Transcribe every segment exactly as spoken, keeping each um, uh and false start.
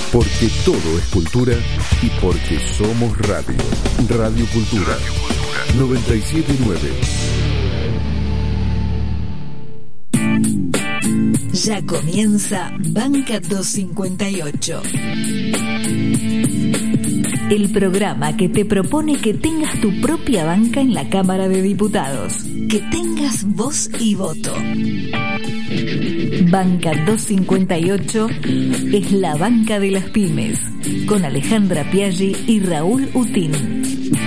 Porque todo es cultura y porque somos radio. Radio Cultura. Radio Cultura. noventa y siete punto nueve. Ya comienza Banca doscientos cincuenta y ocho. El programa que te propone que tengas tu propia banca en la Cámara de Diputados. Que tengas voz y voto. Banca doscientos cincuenta y ocho es la banca de las pymes, con Alejandra Piaggi y Raúl Utín.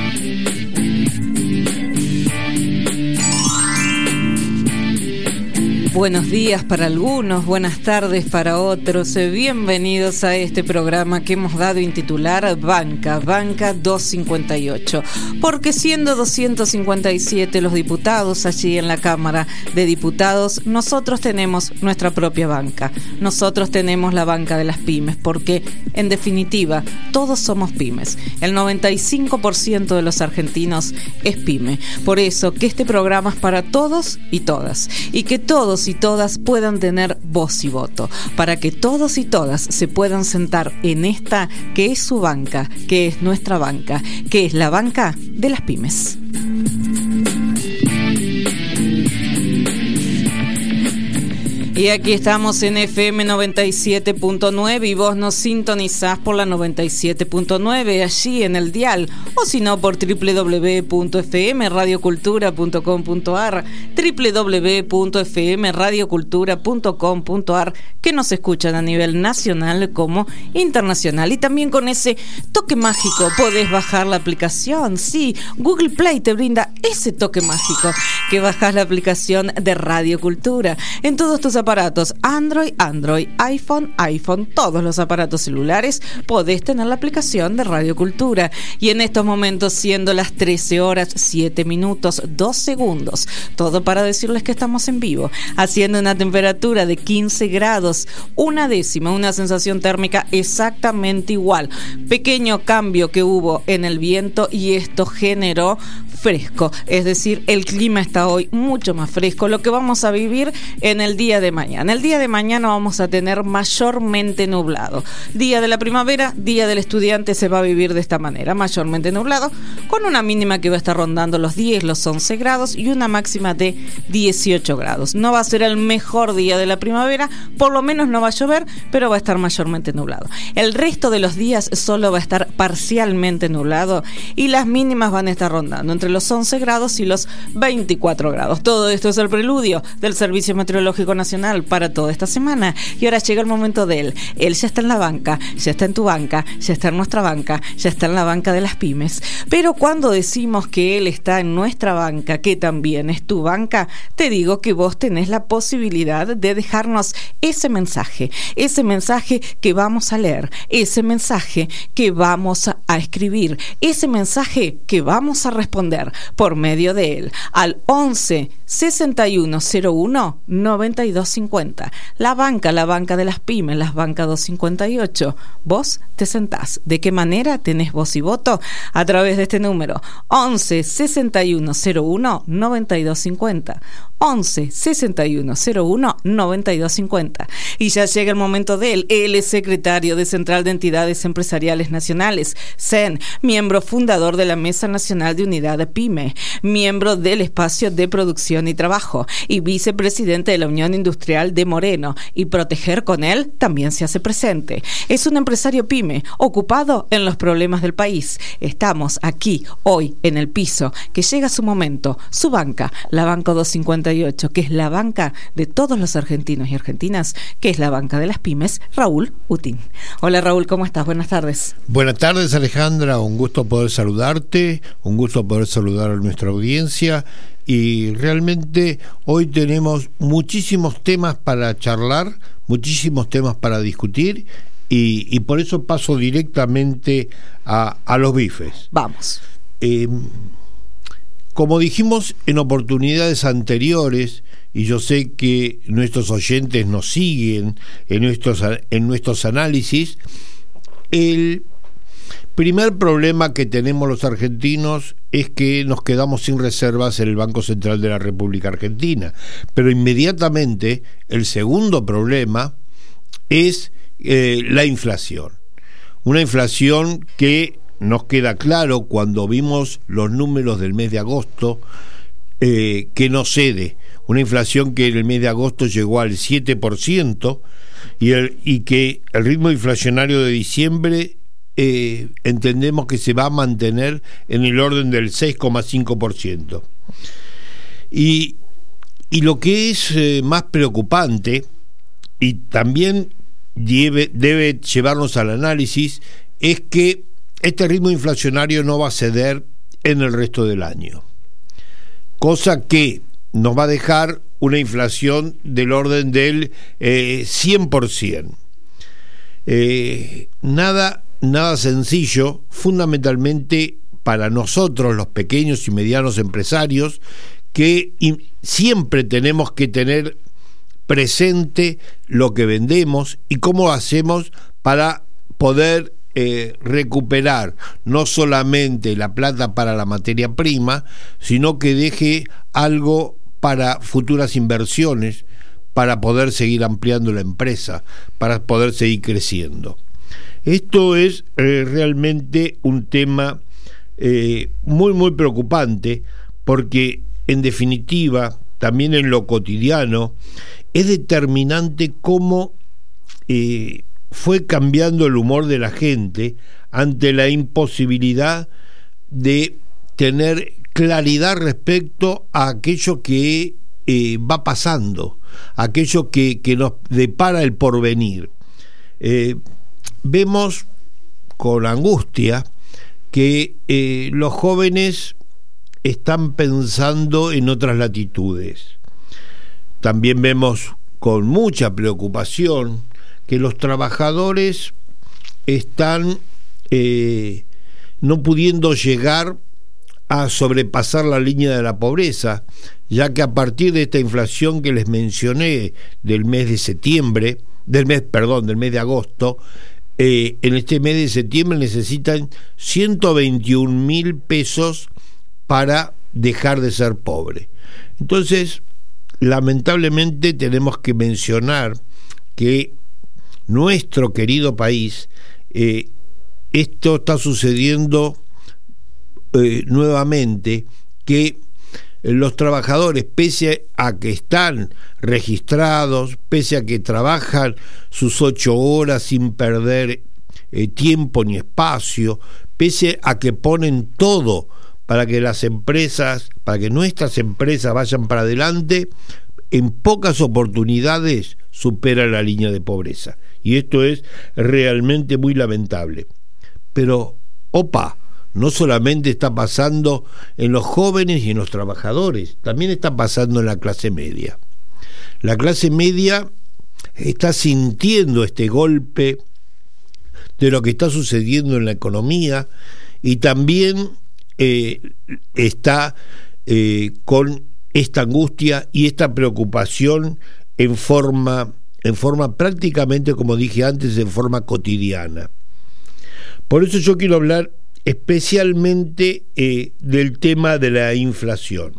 Buenos días para algunos, buenas tardes para otros. Bienvenidos a este programa que hemos dado en titular Banca, Banca doscientos cincuenta y ocho. Porque siendo doscientos cincuenta y siete los diputados allí en la Cámara de Diputados, nosotros tenemos nuestra propia banca. Nosotros tenemos la banca de las pymes, porque en definitiva todos somos pymes. El noventa y cinco por ciento de los argentinos es pyme. Por eso que este programa es para todos y todas. Y que todos y todas puedan tener voz y voto, para que todos y todas se puedan sentar en esta que es su banca, que es nuestra banca, que es la banca de las pymes. Y aquí estamos en F M noventa y siete punto nueve y vos nos sintonizás por la noventa y siete punto nueve allí en el dial, o si no por doble u doble u doble u punto f m radio cultura punto com punto a r, doble u doble u doble u punto f m radio cultura punto com punto a r, que nos escuchan a nivel nacional como internacional. Y también con ese toque mágico podés bajar la aplicación. Sí, Google Play te brinda ese toque mágico, que bajás la aplicación de Radio Cultura en todos tus aparatos. aparatos Android, Android, iPhone, iPhone, todos los aparatos celulares podés tener la aplicación de Radio Cultura. Y en estos momentos, siendo las trece horas, siete minutos, dos segundos, todo para decirles que estamos en vivo, haciendo una temperatura de quince grados, una décima, una sensación térmica exactamente igual. Pequeño cambio que hubo en el viento y esto generó fresco, es decir, el clima está hoy mucho más fresco, lo que vamos a vivir en el día de mañana. El día de mañana vamos a tener mayormente nublado. Día de la primavera, día del estudiante, se va a vivir de esta manera, mayormente nublado, con una mínima que va a estar rondando los diez, los once grados y una máxima de dieciocho grados. No va a ser el mejor día de la primavera, por lo menos no va a llover, pero va a estar mayormente nublado. El resto de los días solo va a estar parcialmente nublado y las mínimas van a estar rondando entre los once grados y los veinticuatro grados. Todo esto es el preludio del Servicio Meteorológico Nacional para toda esta semana. Y ahora llega el momento de él. Él ya está en la banca, ya está en tu banca, ya está en nuestra banca, ya está en la banca de las pymes. Pero cuando decimos que él está en nuestra banca, que también es tu banca, te digo que vos tenés la posibilidad de dejarnos ese mensaje, ese mensaje que vamos a leer, ese mensaje que vamos a escribir, ese mensaje que vamos a responder por medio de él al once sesenta y uno cero uno noventa y dos cincuenta. La banca, la banca de las pymes, las bancas doscientos cincuenta y ocho. Vos te sentás. ¿De qué manera tenés voz y voto? A través de este número once sesenta y uno cero uno noventa y dos cincuenta. once sesenta y uno cero uno noventa y dos cincuenta. Y ya llega el momento de él. Él es secretario de Central de Entidades Empresariales Nacionales, C E N, miembro fundador de la Mesa Nacional de Unidad de Pyme, miembro del Espacio de Producción y Trabajo y vicepresidente de la Unión Industrial de Moreno, y proteger con él también se hace presente. Es un empresario pyme ocupado en los problemas del país. Estamos aquí hoy en el piso, que llega su momento, su banca, la banca doscientos cincuenta y ocho, que es la banca de todos los argentinos y argentinas, que es la banca de las pymes. Raúl Utín. Hola Raúl, ¿cómo estás? Buenas tardes. Buenas tardes, Alejandra, un gusto poder saludarte, un gusto poder saludar a nuestra audiencia. Y realmente hoy tenemos muchísimos temas para charlar, muchísimos temas para discutir, y, y por eso paso directamente a, a los bifes. Vamos. Eh, como dijimos en oportunidades anteriores, y yo sé que nuestros oyentes nos siguen en nuestros, en nuestros análisis, el primer problema que tenemos los argentinos es que nos quedamos sin reservas en el Banco Central de la República Argentina. Pero inmediatamente el segundo problema es eh, la inflación. una inflación que nos queda claro cuando vimos los números del mes de agosto, eh, que no cede, una inflación que en el mes de agosto llegó al siete por ciento y, el, y que el ritmo inflacionario de diciembre eh, entendemos que se va a mantener en el orden del seis coma cinco por ciento. Y, y lo que es eh, más preocupante, y también debe, debe llevarnos al análisis, es que este ritmo inflacionario no va a ceder en el resto del año, cosa que nos va a dejar una inflación del orden del eh, cien por ciento. Eh, nada, nada sencillo, fundamentalmente para nosotros, los pequeños y medianos empresarios, que siempre tenemos que tener presente lo que vendemos y cómo hacemos para poder eh, recuperar no solamente la plata para la materia prima, sino que deje algo para futuras inversiones, para poder seguir ampliando la empresa, para poder seguir creciendo. Esto es eh, realmente un tema eh, muy muy preocupante, porque en definitiva, también en lo cotidiano, es determinante cómo eh, fue cambiando el humor de la gente ante la imposibilidad de tener claridad respecto a aquello que eh, va pasando, aquello que, que nos depara el porvenir. Eh, vemos con angustia que eh, los jóvenes están pensando en otras latitudes. También vemos con mucha preocupación que los trabajadores están eh, no pudiendo llegar a sobrepasar la línea de la pobreza, ya que a partir de esta inflación que les mencioné del mes de septiembre, del mes, perdón, del mes de agosto, eh, en este mes de septiembre necesitan ciento veintiún mil pesos para dejar de ser pobre. Entonces, lamentablemente tenemos que mencionar que nuestro querido país, eh, esto está sucediendo eh, nuevamente, que los trabajadores, pese a que están registrados, pese a que trabajan sus ocho horas sin perder eh, tiempo ni espacio, pese a que ponen todo para que las empresas, para que nuestras empresas vayan para adelante, en pocas oportunidades superan la línea de pobreza. Y esto es realmente muy lamentable. Pero, opa, no solamente está pasando en los jóvenes y en los trabajadores, también está pasando en la clase media. La clase media está sintiendo este golpe de lo que está sucediendo en la economía y también eh, está eh, con esta angustia y esta preocupación en forma, en forma prácticamente, como dije antes, en forma cotidiana. Por eso yo quiero hablar especialmente eh, del tema de la inflación.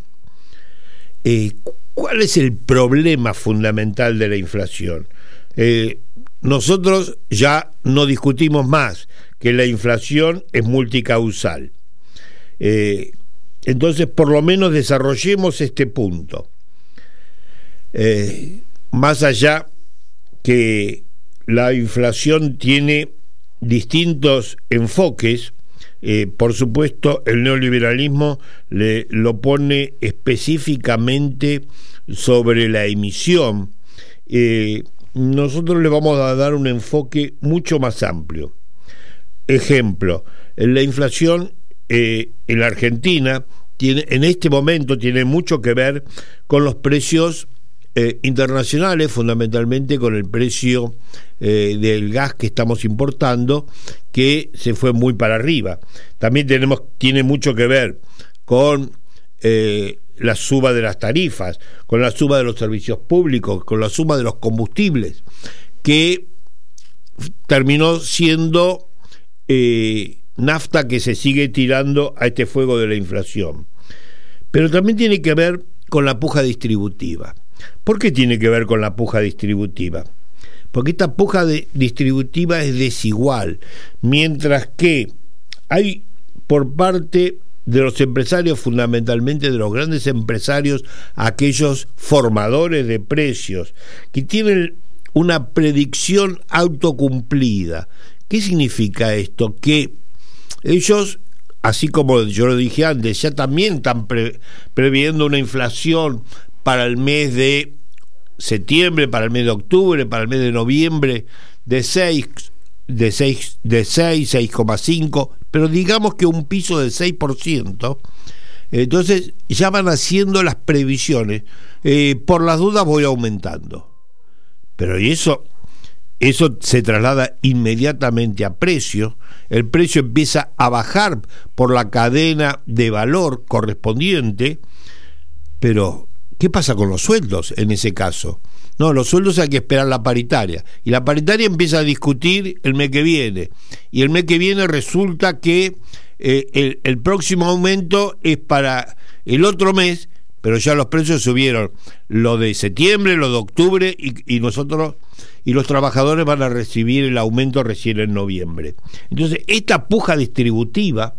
Eh, ¿Cuál es el problema fundamental de la inflación? Eh, nosotros ya no discutimos más que la inflación es multicausal. Eh, entonces, por lo menos desarrollemos este punto. Eh, más allá que la inflación tiene distintos enfoques, eh, por supuesto el neoliberalismo le, lo pone específicamente sobre la emisión. Eh, nosotros le vamos a dar un enfoque mucho más amplio. Ejemplo, la inflación eh, en la Argentina tiene, en este momento tiene mucho que ver con los precios eh, internacionales, fundamentalmente con el precio eh, del gas que estamos importando, que se fue muy para arriba. También tenemos, tiene mucho que ver con eh, la suba de las tarifas, con la suba de los servicios públicos, con la suba de los combustibles, que terminó siendo eh, nafta que se sigue tirando a este fuego de la inflación. Pero también tiene que ver con la puja distributiva. ¿Por qué tiene que ver con la puja distributiva? porque esta puja de, distributiva es desigual, mientras que hay por parte de los empresarios, fundamentalmente de los grandes empresarios, aquellos formadores de precios, que tienen una predicción autocumplida. ¿Qué significa esto? Que ellos, así como yo lo dije antes, ya también están pre- previendo una inflación para el mes de septiembre, para el mes de octubre, para el mes de noviembre, de seis, de seis, de seis, seis coma cinco, pero digamos que un piso de seis por ciento. Entonces ya van haciendo las previsiones. Eh, por las dudas voy aumentando. Pero y eso, eso se traslada inmediatamente a precio. El precio empieza a bajar por la cadena de valor correspondiente. Pero ¿qué pasa con los sueldos en ese caso? No, los sueldos hay que esperar la paritaria. Y la paritaria empieza a discutir el mes que viene. Y el mes que viene resulta que eh, el, el próximo aumento es para el otro mes, pero ya los precios subieron. Lo de septiembre, lo de octubre, y, y nosotros y los trabajadores van a recibir el aumento recién en noviembre. Entonces, esta puja distributiva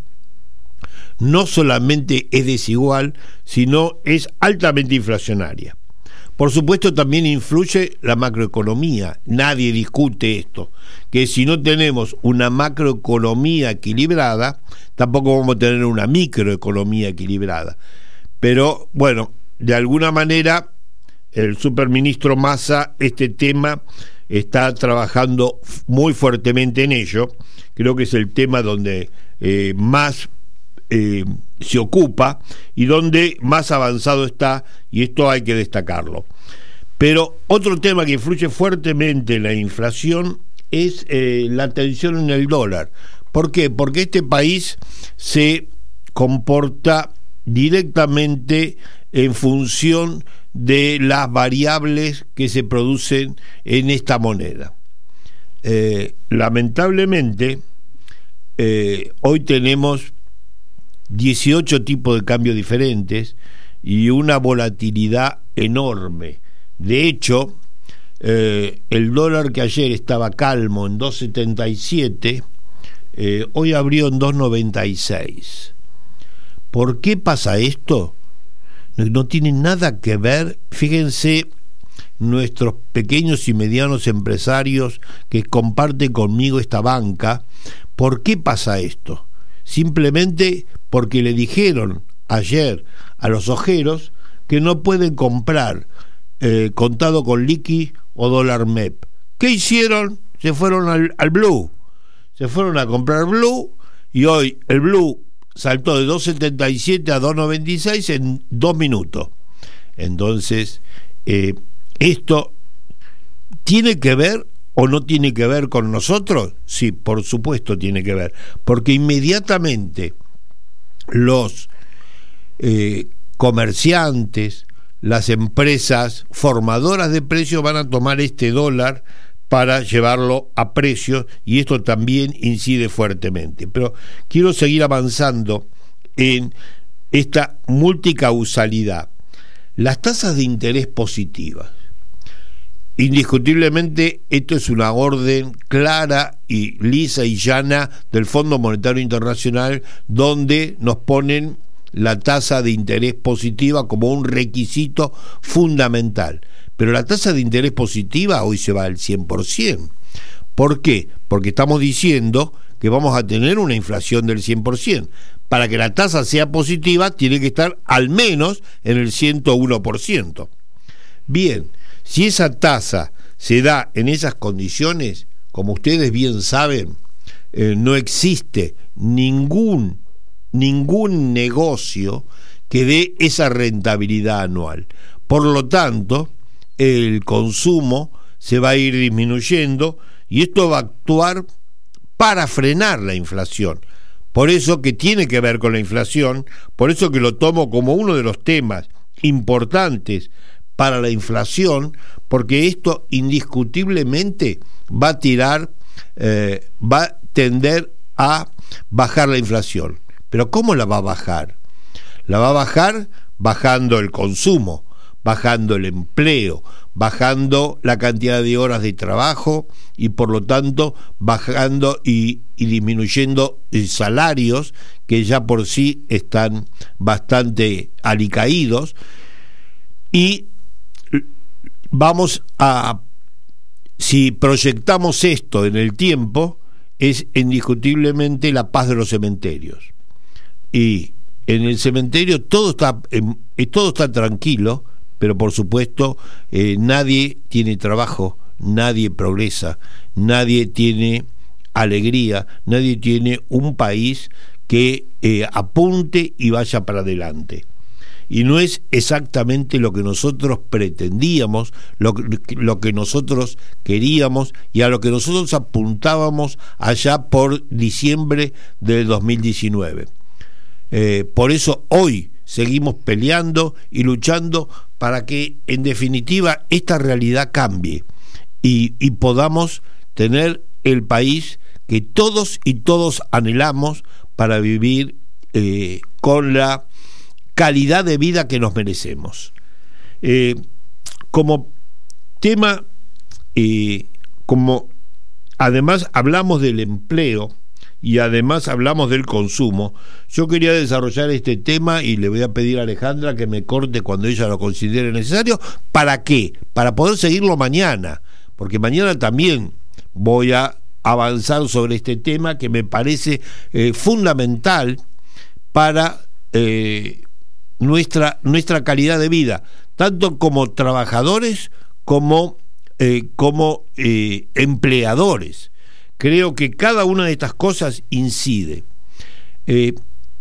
no solamente es desigual, sino es altamente inflacionaria. Por supuesto, también influye la macroeconomía. Nadie discute esto, que si no tenemos una macroeconomía equilibrada, tampoco vamos a tener una microeconomía equilibrada. Pero, bueno, de alguna manera, el superministro Massa, este tema, está trabajando muy fuertemente en ello. Creo que es el tema donde eh, más Eh, se ocupa y donde más avanzado está, y esto hay que destacarlo. Pero otro tema que influye fuertemente en la inflación es eh, la tensión en el dólar. ¿Por qué? Porque este país se comporta directamente en función de las variables que se producen en esta moneda. Eh, lamentablemente, eh, hoy tenemos dieciocho tipos de cambio diferentes y una volatilidad enorme. De hecho, eh, el dólar que ayer estaba calmo en dos setenta y siete, eh, hoy abrió en dos noventa y seis. ¿Por qué pasa esto? No, no tiene nada que ver, fíjense, nuestros pequeños y medianos empresarios que comparten conmigo esta banca. ¿Por qué pasa esto? Simplemente porque le dijeron ayer a los ojeros que no pueden comprar eh, contado con liqui o dólar M E P. ¿Qué hicieron? Se fueron al, al Blue. Se fueron a comprar Blue y hoy el Blue saltó de dos setenta y siete a dos noventa y seis en dos minutos. Entonces, eh, ¿esto tiene que ver o no tiene que ver con nosotros? Sí, por supuesto tiene que ver, porque inmediatamente los eh, comerciantes, las empresas formadoras de precios van a tomar este dólar para llevarlo a precios, y esto también incide fuertemente. Pero quiero seguir avanzando en esta multicausalidad. Las tasas de interés positivas. Indiscutiblemente esto es una orden clara y lisa y llana del Fondo Monetario Internacional, donde nos ponen la tasa de interés positiva como un requisito fundamental. Pero la tasa de interés positiva hoy se va al cien por ciento. ¿Por qué? Porque estamos diciendo que vamos a tener una inflación del cien por ciento. Para que la tasa sea positiva tiene que estar al menos en el ciento uno por ciento. Bien, si esa tasa se da en esas condiciones, como ustedes bien saben, eh, no existe ningún, ningún negocio que dé esa rentabilidad anual. Por lo tanto, el consumo se va a ir disminuyendo y esto va a actuar para frenar la inflación. Por eso que tiene que ver con la inflación, por eso que lo tomo como uno de los temas importantes para la inflación, porque esto indiscutiblemente va a tirar, eh, va a tender a bajar la inflación. Pero ¿cómo la va a bajar? La va a bajar bajando el consumo, bajando el empleo, bajando la cantidad de horas de trabajo y por lo tanto bajando y, y disminuyendo salarios que ya por sí están bastante alicaídos. Y vamos a, si proyectamos esto en el tiempo, es indiscutiblemente la paz de los cementerios. Y en el cementerio todo está, eh, todo está tranquilo, pero por supuesto eh, nadie tiene trabajo, nadie progresa, nadie tiene alegría, nadie tiene un país que eh, apunte y vaya para adelante. Y no es exactamente lo que nosotros pretendíamos, lo, lo que nosotros queríamos y a lo que nosotros apuntábamos allá por diciembre del dos mil diecinueve. Eh, por eso hoy seguimos peleando y luchando para que en definitiva esta realidad cambie y, y podamos tener el país que todos y todos anhelamos para vivir eh, con la calidad de vida que nos merecemos. Eh, como tema, eh, como además hablamos del empleo y además hablamos del consumo, yo quería desarrollar este tema y le voy a pedir a Alejandra que me corte cuando ella lo considere necesario. ¿Para qué? Para poder seguirlo mañana, porque mañana también voy a avanzar sobre este tema que me parece eh, fundamental para eh, nuestra, nuestra calidad de vida, tanto como trabajadores como, eh, como eh, empleadores. Creo que cada una de estas cosas incide. Eh,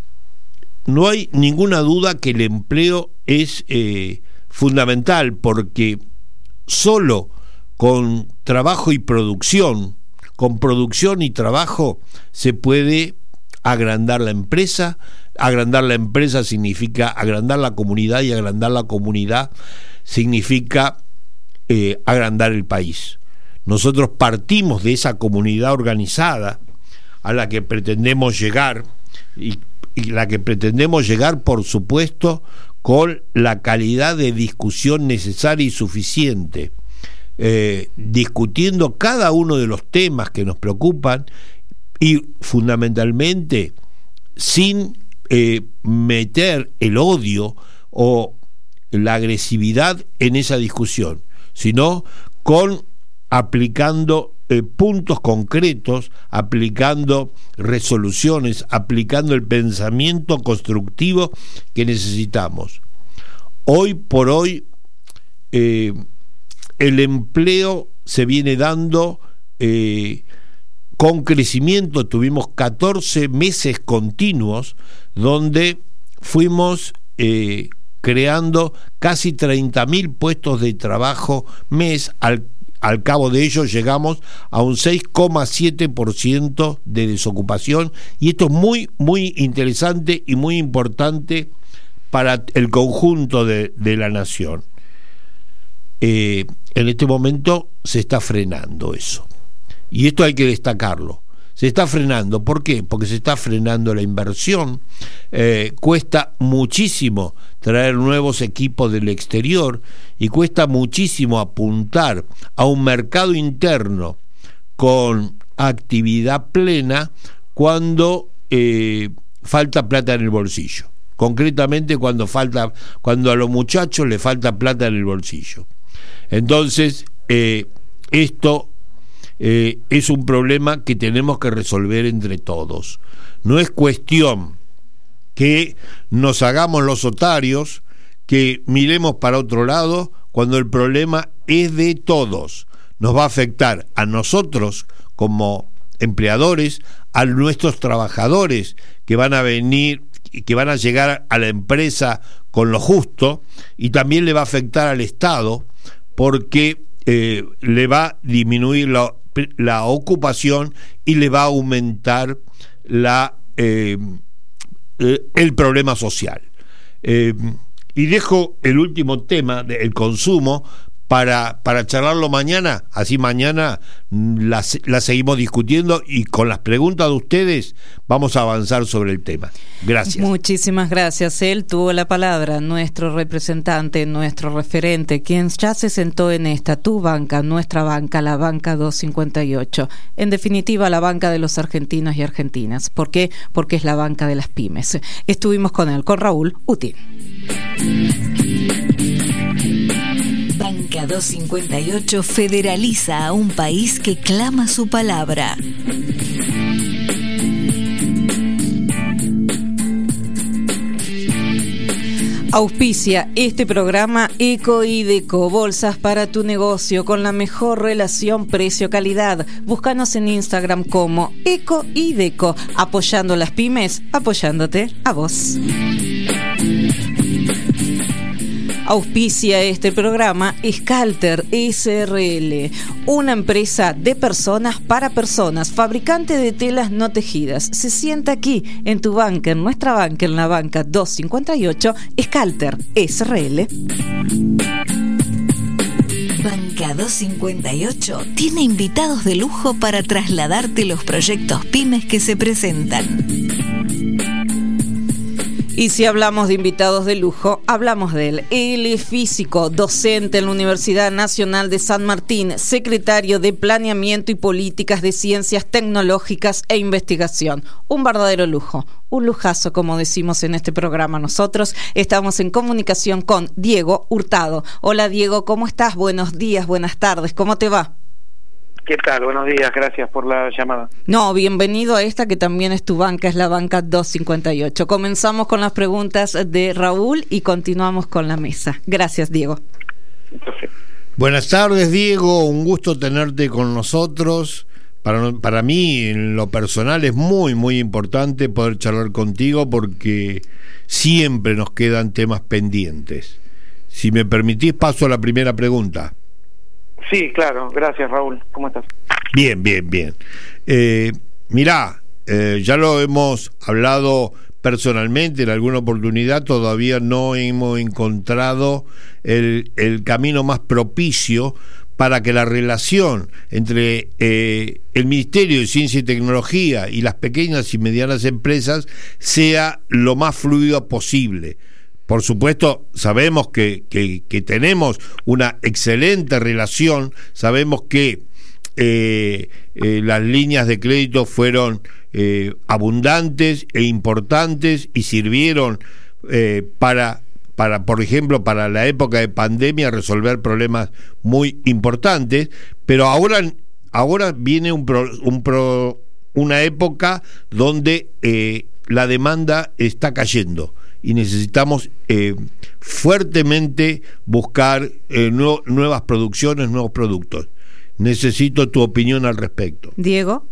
no hay ninguna duda que el empleo es eh, fundamental, porque solo con trabajo y producción, con producción y trabajo se puede agrandar la empresa. Agrandar la empresa significa agrandar la comunidad y agrandar la comunidad significa eh, agrandar el país. Nosotros partimos de esa comunidad organizada a la que pretendemos llegar y, y la que pretendemos llegar, por supuesto, con la calidad de discusión necesaria y suficiente, eh, discutiendo cada uno de los temas que nos preocupan y fundamentalmente sin eh, meter el odio o la agresividad en esa discusión, sino con aplicando eh, puntos concretos, aplicando resoluciones, aplicando el pensamiento constructivo que necesitamos. Hoy por hoy eh, el empleo se viene dando eh, con crecimiento. Tuvimos catorce meses continuos donde fuimos eh, creando casi treinta mil puestos de trabajo mes. Al, al cabo de ello llegamos a un seis coma siete por ciento de desocupación, y esto es muy, muy interesante y muy importante para el conjunto de, de la nación. Eh, en este momento se está frenando eso, y esto hay que destacarlo. Se está frenando. ¿Por qué? Porque se está frenando la inversión. Eh, cuesta muchísimo traer nuevos equipos del exterior y cuesta muchísimo apuntar a un mercado interno con actividad plena cuando eh, falta plata en el bolsillo. Concretamente cuando falta, cuando a los muchachos les falta plata en el bolsillo. Entonces, eh, esto Eh, es un problema que tenemos que resolver entre todos. No es cuestión que nos hagamos los otarios, que miremos para otro lado, cuando el problema es de todos. Nos va a afectar a nosotros como empleadores, a nuestros trabajadores que van a venir, que van a llegar a la empresa con lo justo, y también le va a afectar al Estado, porque eh, le va a disminuir la la ocupación y le va a aumentar la eh, el problema social. Eh, y dejo el último tema, el consumo, para, para charlarlo mañana, así mañana la, la seguimos discutiendo y con las preguntas de ustedes vamos a avanzar sobre el tema. Gracias. Muchísimas gracias. Él tuvo la palabra, nuestro representante, nuestro referente, quien ya se sentó en esta, tu banca, nuestra banca, la banca doscientos cincuenta y ocho. En definitiva, la banca de los argentinos y argentinas. ¿Por qué? Porque es la banca de las pymes. Estuvimos con él, con Raúl Utín. Banca doscientos cincuenta y ocho federaliza a un país que clama su palabra. Auspicia este programa Eco y Deco, bolsas para tu negocio con la mejor relación precio-calidad. Búscanos en Instagram como Eco y Deco, apoyando las pymes, apoyándote a vos. Auspicia este programa Scalter S R L, una empresa de personas para personas, fabricante de telas no tejidas. Se sienta aquí en tu banca, en nuestra banca, en la banca doscientos cincuenta y ocho, Scalter S R L. Banca doscientos cincuenta y ocho tiene invitados de lujo para trasladarte los proyectos pymes que se presentan. Y si hablamos de invitados de lujo, hablamos de él. Él es físico, docente en la Universidad Nacional de San Martín, secretario de Planeamiento y Políticas de Ciencias Tecnológicas e Investigación. Un verdadero lujo, un lujazo, como decimos en este programa nosotros. Estamos en comunicación con Diego Hurtado. Hola Diego, ¿cómo estás? Buenos días, buenas tardes, ¿cómo te va? ¿Qué tal? Buenos días, gracias por la llamada. No, bienvenido a esta que también es tu banca, es la banca doscientos cincuenta y ocho. Comenzamos con las preguntas de Raúl y continuamos con la mesa. Gracias, Diego. Perfecto. Buenas tardes, Diego, un gusto tenerte con nosotros. Para, para mí, en lo personal, es muy, muy importante poder charlar contigo porque siempre nos quedan temas pendientes. Si me permitís, paso a la primera pregunta. Sí, claro, gracias Raúl, ¿cómo estás? Bien, bien, bien. Eh, mirá, eh, ya lo hemos hablado personalmente en alguna oportunidad, todavía no hemos encontrado el, el camino más propicio para que la relación entre eh, el Ministerio de Ciencia y Tecnología y las pequeñas y medianas empresas sea lo más fluida posible. Por supuesto, sabemos que, que, que tenemos una excelente relación, sabemos que eh, eh, las líneas de crédito fueron eh, abundantes e importantes y sirvieron eh, para, para, por ejemplo, para la época de pandemia resolver problemas muy importantes, pero ahora, ahora viene un pro, un pro, una época donde eh, la demanda está cayendo. Y necesitamos eh, fuertemente buscar eh, nu- nuevas producciones, nuevos productos. Necesito tu opinión al respecto. Diego.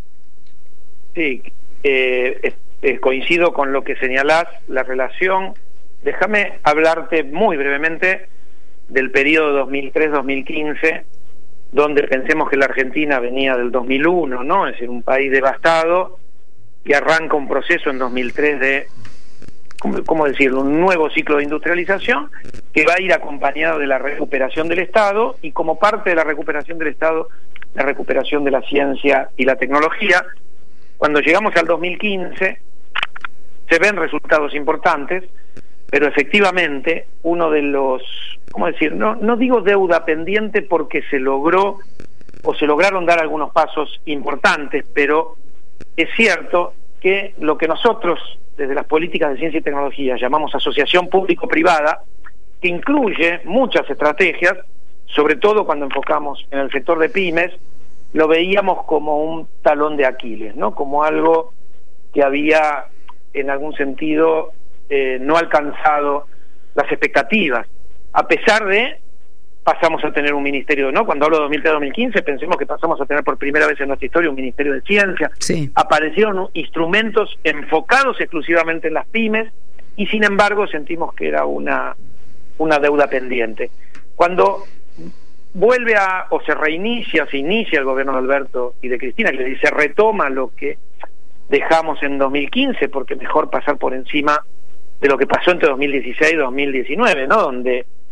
Sí, eh, eh, coincido con lo que señalás, la relación. Déjame hablarte muy brevemente del periodo dos mil tres dos mil quince, donde pensemos que la Argentina venía del dos mil uno, ¿no? Es decir, un país devastado, y arranca un proceso en dos mil tres de... ¿cómo decirlo?, un nuevo ciclo de industrialización que va a ir acompañado de la recuperación del Estado y como parte de la recuperación del Estado, la recuperación de la ciencia y la tecnología. Cuando llegamos al dos mil quince se ven resultados importantes, pero efectivamente uno de los, ¿cómo decir?, no, no digo deuda pendiente porque se logró o se lograron dar algunos pasos importantes, pero es cierto que lo que nosotros desde las políticas de ciencia y tecnología llamamos asociación público-privada, que incluye muchas estrategias, sobre todo cuando enfocamos en el sector de pymes, lo veíamos como un talón de Aquiles, ¿no? Como algo que había en algún sentido eh, no alcanzado las expectativas, a pesar de pasamos a tener un ministerio, ¿no? Cuando hablo de dos mil tres dos mil quince, pensemos que pasamos a tener por primera vez en nuestra historia un ministerio de ciencia. Sí. Aparecieron instrumentos enfocados exclusivamente en las pymes y sin embargo sentimos que era una, una deuda pendiente. Cuando vuelve a, o se reinicia, se inicia el gobierno de Alberto y de Cristina, que se retoma lo que dejamos en dos mil quince, porque mejor pasar por encima de lo que pasó entre dos mil dieciséis y dos mil diecinueve, ¿no? Donde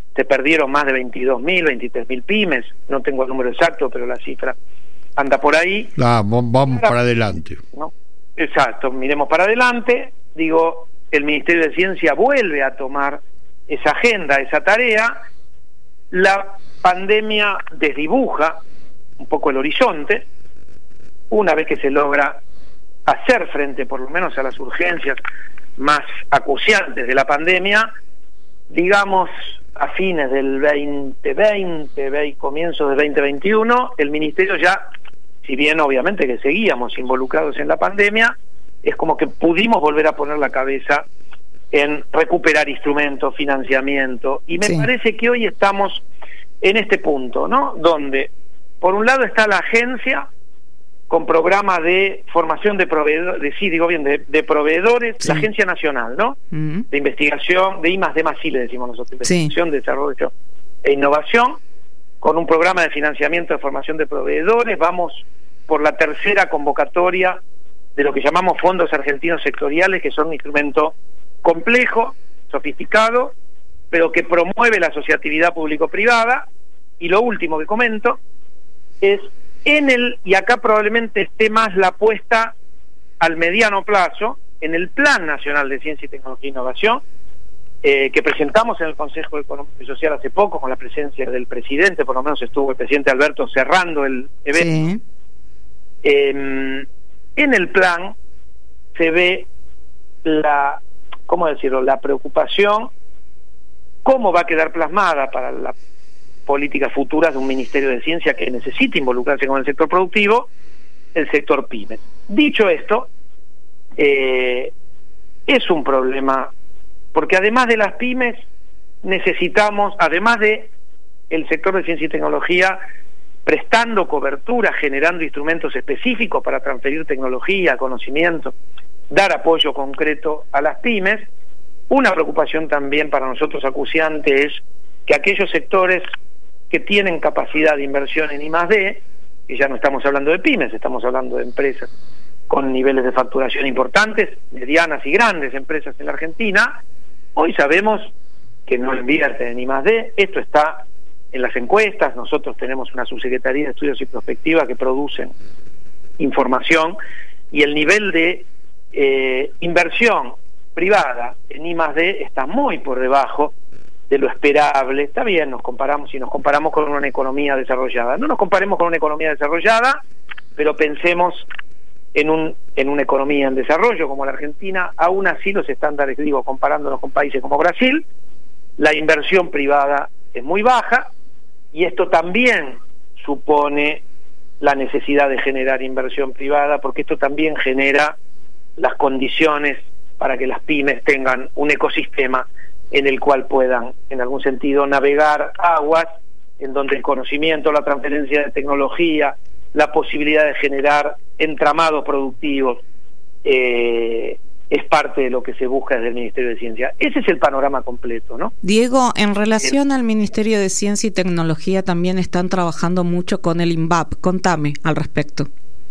se perdieron más de veintidós mil, veintitrés mil pymes, no tengo el número exacto, pero la cifra anda por ahí. Ah, vamos Ahora, para adelante. ¿no? Exacto, miremos para adelante. Digo, el Ministerio de Ciencia vuelve a tomar esa agenda, esa tarea. La pandemia desdibuja un poco el horizonte. Una vez que se logra hacer frente por lo menos a las urgencias más acuciantes de la pandemia, digamos a fines del veinte veinte, comienzos del veinte veintiuno, el Ministerio ya, si bien obviamente que seguíamos involucrados en la pandemia, es como que pudimos volver a poner la cabeza en recuperar instrumentos, financiamiento, y me sí. parece que hoy estamos en este punto, ¿no? Donde, por un lado está la agencia, con programa de formación de proveedores, de, sí, digo bien, de, de proveedores, sí. la Agencia Nacional, ¿no? Uh-huh. De Investigación, de I más D más I, le decimos nosotros, Investigación, sí. Desarrollo e Innovación, con un programa de financiamiento de formación de proveedores. Vamos por la tercera convocatoria de lo que llamamos fondos argentinos sectoriales, que son un instrumento complejo, sofisticado, pero que promueve la asociatividad público-privada. Y lo último que comento es en el, y acá probablemente esté más la apuesta al mediano plazo, en el Plan Nacional de Ciencia y Tecnología e Innovación, eh, que presentamos en el Consejo Económico y Social hace poco, con la presencia del presidente, por lo menos estuvo el presidente Alberto cerrando el evento. Sí. Eh, en el plan se ve la, ¿cómo decirlo?, la preocupación, cómo va a quedar plasmada para la políticas futuras de un Ministerio de Ciencia que necesita involucrarse con el sector productivo, el sector pymes. Dicho esto, eh, es un problema, porque además de las pymes necesitamos, además de el sector de ciencia y tecnología, prestando cobertura, generando instrumentos específicos para transferir tecnología, conocimiento, dar apoyo concreto a las pymes. Una preocupación también para nosotros acuciante es que aquellos sectores que tienen capacidad de inversión en I más D, y ya no estamos hablando de pymes, estamos hablando de empresas con niveles de facturación importantes, medianas y grandes empresas en la Argentina, hoy sabemos que no invierten en I más D. Esto está en las encuestas. Nosotros tenemos una subsecretaría de estudios y prospectiva que producen información, y el nivel de eh, inversión privada en I más D está muy por debajo de lo esperable. Está bien, nos comparamos, si nos comparamos con una economía desarrollada. No nos comparemos con una economía desarrollada, pero pensemos en un en una economía en desarrollo como la Argentina. Aún así, los estándares, digo, comparándonos con países como Brasil, la inversión privada es muy baja, y esto también supone la necesidad de generar inversión privada, porque esto también genera las condiciones para que las pymes tengan un ecosistema en el cual puedan, en algún sentido, navegar aguas en donde el conocimiento, la transferencia de tecnología, la posibilidad de generar entramados productivos, eh, es parte de lo que se busca desde el Ministerio de Ciencia. Ese es el panorama completo, ¿no? Diego, en relación al Ministerio de Ciencia y Tecnología, también están trabajando mucho con el INVAP. Contame al respecto.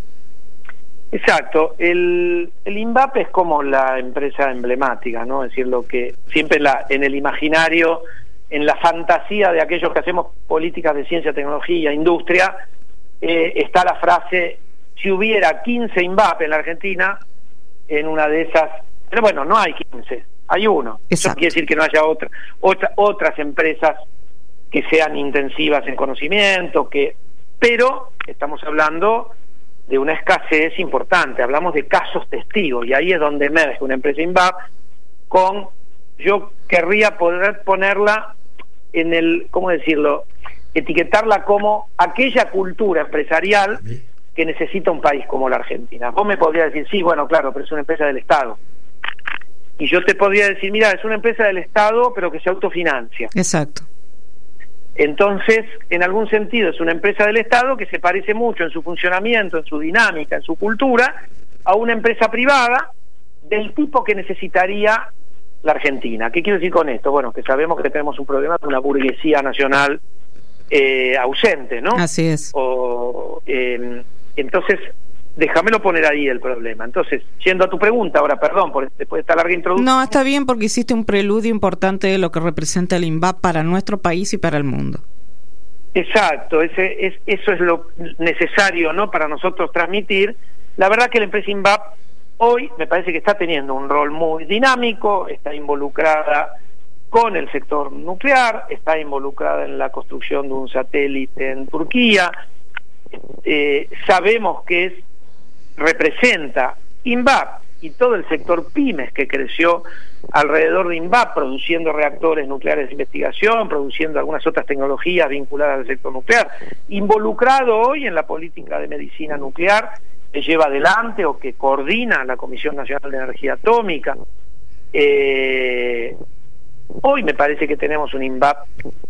Exacto, el, el INVAP es como la empresa emblemática, ¿no? Es decir, lo que siempre en, la, en el imaginario, en la fantasía de aquellos que hacemos políticas de ciencia, tecnología, industria, eh, está la frase: si hubiera quince INVAP en la Argentina, en una de esas, pero bueno, no hay quince, hay uno. Exacto. Eso quiere decir que no haya otra, otra, otras empresas que sean intensivas en conocimiento, que, pero estamos hablando de una escasez importante, hablamos de casos testigos, y ahí es donde emerge una empresa INVAP con, yo querría poder ponerla en el, ¿cómo decirlo?, etiquetarla como aquella cultura empresarial que necesita un país como la Argentina. Vos me podrías decir, sí, bueno, claro, pero es una empresa del Estado. Y yo te podría decir, mira, es una empresa del Estado, pero que se autofinancia. Exacto. Entonces, en algún sentido, es una empresa del Estado que se parece mucho en su funcionamiento, en su dinámica, en su cultura, a una empresa privada del tipo que necesitaría la Argentina. ¿Qué quiero decir con esto? Bueno, que sabemos que tenemos un problema con una burguesía nacional eh, ausente, ¿no? Así es. O, eh, entonces, déjamelo poner ahí el problema. Entonces, yendo a tu pregunta, ahora perdón por después de esta larga introducción. No, está bien, porque hiciste un preludio importante de lo que representa el INVAP para nuestro país y para el mundo. Exacto, ese es eso es lo necesario, ¿no?, para nosotros transmitir. La verdad que la empresa INVAP hoy me parece que está teniendo un rol muy dinámico, está involucrada con el sector nuclear, está involucrada en la construcción de un satélite en Turquía. Eh, sabemos que es representa INVAP y todo el sector pymes que creció alrededor de INVAP, produciendo reactores nucleares de investigación, produciendo algunas otras tecnologías vinculadas al sector nuclear, involucrado hoy en la política de medicina nuclear que lleva adelante o que coordina la Comisión Nacional de Energía Atómica. Eh, hoy me parece que tenemos un INVAP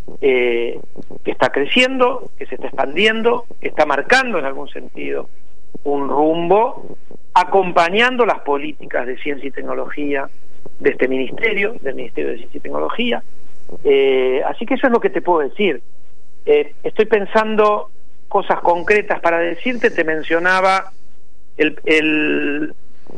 eh, que está creciendo, que se está expandiendo, que está marcando en algún sentido un rumbo, acompañando las políticas de ciencia y tecnología de este ministerio, del Ministerio de Ciencia y Tecnología. Eh, así que eso es lo que te puedo decir. Eh, estoy pensando cosas concretas para decirte. Te mencionaba el, el,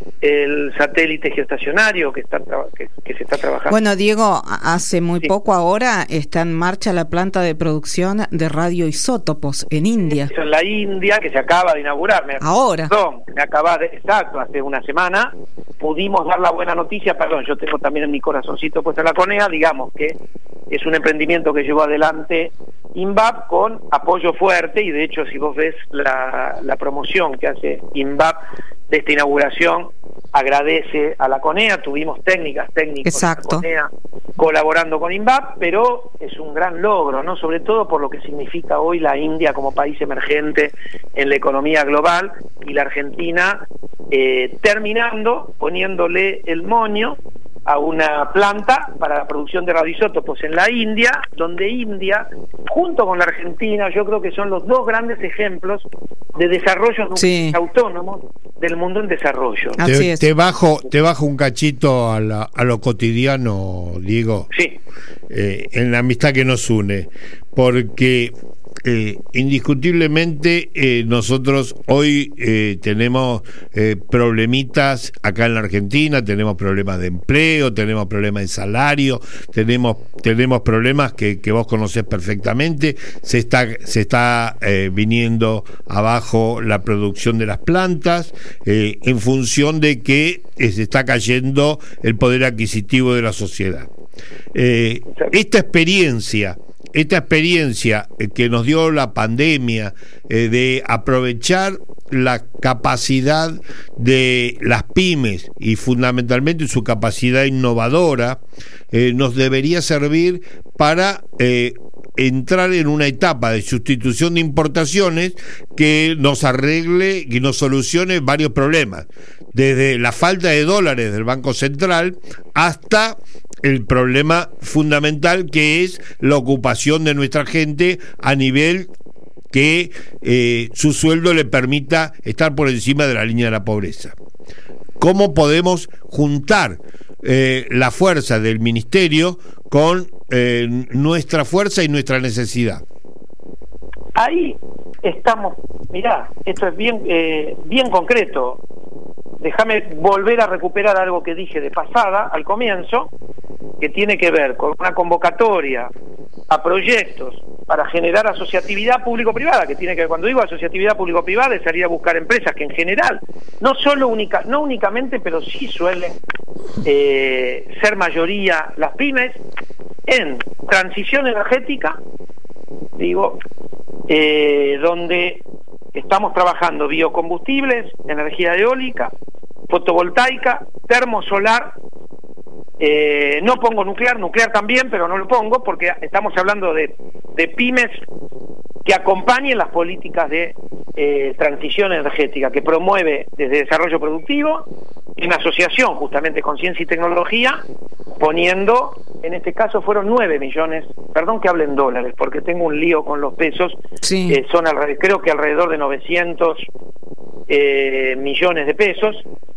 el satélite geoestacionario que, está, que, que se está trabajando. Bueno, Diego, hace muy sí. poco ahora está en marcha la planta de producción de radioisótopos en India. Eso en la India, que se acaba de inaugurar. Me, Ahora. Perdón, me acaba de, exacto, hace una semana pudimos dar la buena noticia. Perdón, yo tengo también en mi corazoncito puesta la CONEA, digamos que es un emprendimiento que llevó adelante INVAP con apoyo fuerte, y de hecho si vos ves la, la promoción que hace INVAP de esta inauguración, agradece a la CONEA. Tuvimos técnicas, técnicos Exacto. de la CONEA colaborando con INVAP, pero es un gran logro, ¿no?, sobre todo por lo que significa hoy la India como país emergente en la economía global, y la Argentina eh, terminando poniéndole el moño a una planta para la producción de radioisótopos en la India, donde India, junto con la Argentina, yo creo que son los dos grandes ejemplos de desarrollos sí. autónomos del mundo en desarrollo. Así te, es. te bajo te bajo un cachito a, la, a lo cotidiano, Diego. Sí. Eh, en la amistad que nos une, porque eh, indiscutiblemente eh, nosotros hoy eh, tenemos eh, problemitas acá en la Argentina, tenemos problemas de empleo, tenemos problemas de salario, tenemos tenemos problemas que, que vos conocés perfectamente. Se está se está eh, viniendo abajo la producción de las plantas eh, en función de que eh, se está cayendo el poder adquisitivo de la sociedad. Eh, esta experiencia esta experiencia que nos dio la pandemia eh, de aprovechar la capacidad de las pymes y fundamentalmente su capacidad innovadora eh, nos debería servir para eh, entrar en una etapa de sustitución de importaciones que nos arregle, que nos solucione varios problemas, desde la falta de dólares del Banco Central hasta el problema fundamental que es la ocupación de nuestra gente a nivel que eh, su sueldo le permita estar por encima de la línea de la pobreza. ¿Cómo podemos juntar eh, la fuerza del ministerio con eh, nuestra fuerza y nuestra necesidad? Ahí estamos. Mirá, esto es bien, eh, bien concreto. Déjame volver a recuperar algo que dije de pasada, al comienzo, que tiene que ver con una convocatoria a proyectos para generar asociatividad público-privada, que tiene que ver, cuando digo asociatividad público-privada, es salir a buscar empresas que en general, no solo única, no únicamente, pero sí suelen eh, ser mayoría las pymes, en transición energética, digo, eh, donde estamos trabajando biocombustibles, energía eólica, fotovoltaica, termosolar. Eh, no pongo nuclear, nuclear también, pero no lo pongo porque estamos hablando de, de pymes que acompañen las políticas de eh, transición energética, que promueve desde desarrollo productivo, en asociación justamente con ciencia y tecnología, poniendo, en este caso fueron nueve millones, perdón que hable en dólares, porque tengo un lío con los pesos, sí. eh, son alrededor, creo que alrededor de novecientos eh, millones de pesos,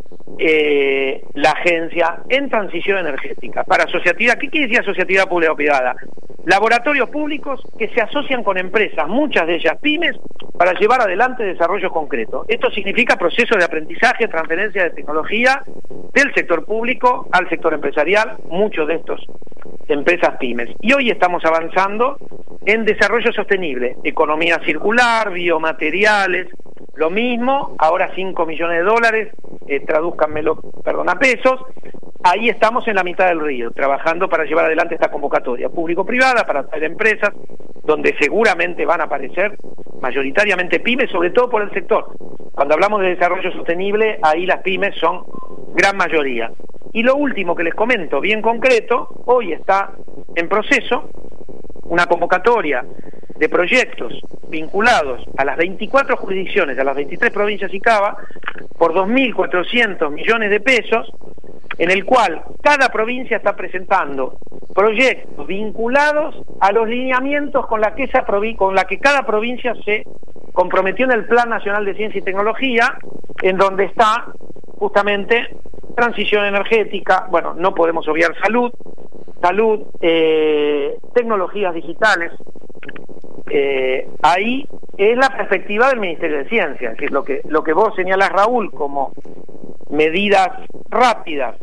eh, la agencia en transición energética, para asociatividad. ¿Qué quiere decir asociatividad pública o privada? laboratorios públicos que se asocian con empresas, muchas de ellas pymes, para llevar adelante desarrollos concretos. Esto significa procesos de aprendizaje, transferencia de tecnología del sector público al sector empresarial, muchos de estos empresas pymes. Y hoy estamos avanzando en desarrollo sostenible, economía circular, biomateriales, lo mismo, ahora cinco millones de dólares, eh, tradúzcanmelo, perdón, a pesos. Ahí estamos en la mitad del río, trabajando para llevar adelante esta convocatoria público-privada, para atraer empresas, donde seguramente van a aparecer mayoritariamente pymes, sobre todo por el sector. Cuando hablamos de desarrollo sostenible, ahí las pymes son gran mayoría. Y lo último que les comento, bien concreto, hoy está en proceso una convocatoria de proyectos vinculados a las veinticuatro jurisdicciones, a las veintitrés provincias y cava, por dos mil cuatrocientos millones de pesos, en el cual cada provincia está presentando proyectos vinculados a los lineamientos con la que esa provi- con la que cada provincia se comprometió en el Plan Nacional de Ciencia y Tecnología, en donde está justamente transición energética, bueno, no podemos obviar salud, salud, eh, tecnologías digitales. Eh, ahí es la perspectiva del Ministerio de Ciencia, es decir, lo que lo que vos señalás, Raúl, como medidas rápidas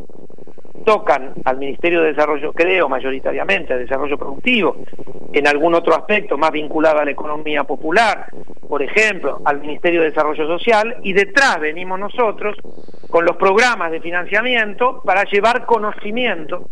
tocan al Ministerio de Desarrollo, creo mayoritariamente, a desarrollo productivo, en algún otro aspecto más vinculado a la economía popular, por ejemplo, al Ministerio de Desarrollo Social, y detrás venimos nosotros con los programas de financiamiento para llevar conocimiento,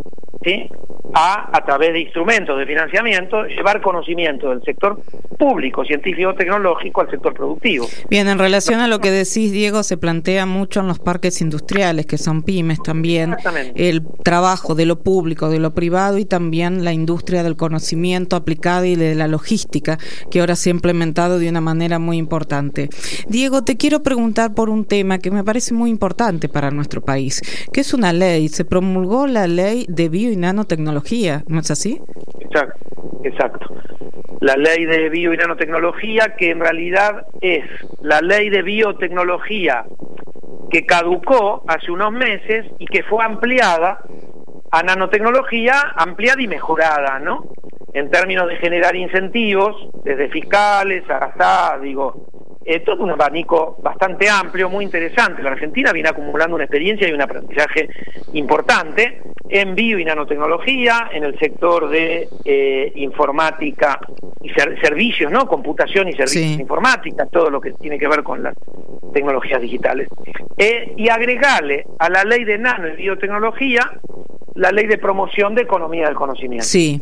¿sí?, a, a través de instrumentos de financiamiento, llevar conocimiento del sector público, científico, tecnológico al sector productivo. Bien, en relación a lo que decís, Diego, se plantea mucho en los parques industriales, que son pymes también, el trabajo de lo público, de lo privado, y también la industria del conocimiento aplicado y de la logística, que ahora se ha implementado de una manera muy importante. Diego, te quiero preguntar por un tema que me parece muy importante para nuestro país, que es una ley. Se promulgó la ley de bio y nanotecnología, ¿no es así? Exacto, exacto. La ley de bio y nanotecnología, que en realidad es la ley de biotecnología que caducó hace unos meses y que fue ampliada a nanotecnología, ampliada y mejorada, ¿no? En términos de generar incentivos, desde fiscales hasta, digo, eh, todo un abanico bastante amplio, muy interesante. La Argentina viene acumulando una experiencia y un aprendizaje importante en bio y nanotecnología, en el sector de eh, informática y ser, servicios, ¿no? Computación y servicios sí. de informática, todo lo que tiene que ver con las tecnologías digitales. Eh, y agregarle a la ley de nano y biotecnología la ley de promoción de economía del conocimiento. Sí.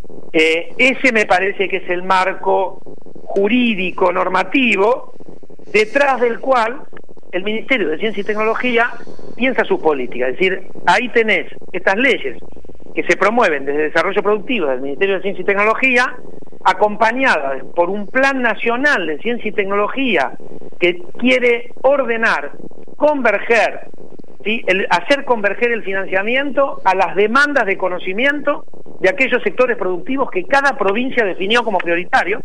Eh, ese me parece que es el marco jurídico normativo detrás del cual el Ministerio de Ciencia y Tecnología piensa su política. Es decir, ahí tenés estas leyes que se promueven desde desarrollo productivo del Ministerio de Ciencia y Tecnología, acompañadas por un Plan Nacional de Ciencia y Tecnología que quiere ordenar, converger, ¿sí?, el, hacer converger el financiamiento a las demandas de conocimiento de aquellos sectores productivos que cada provincia definió como prioritario,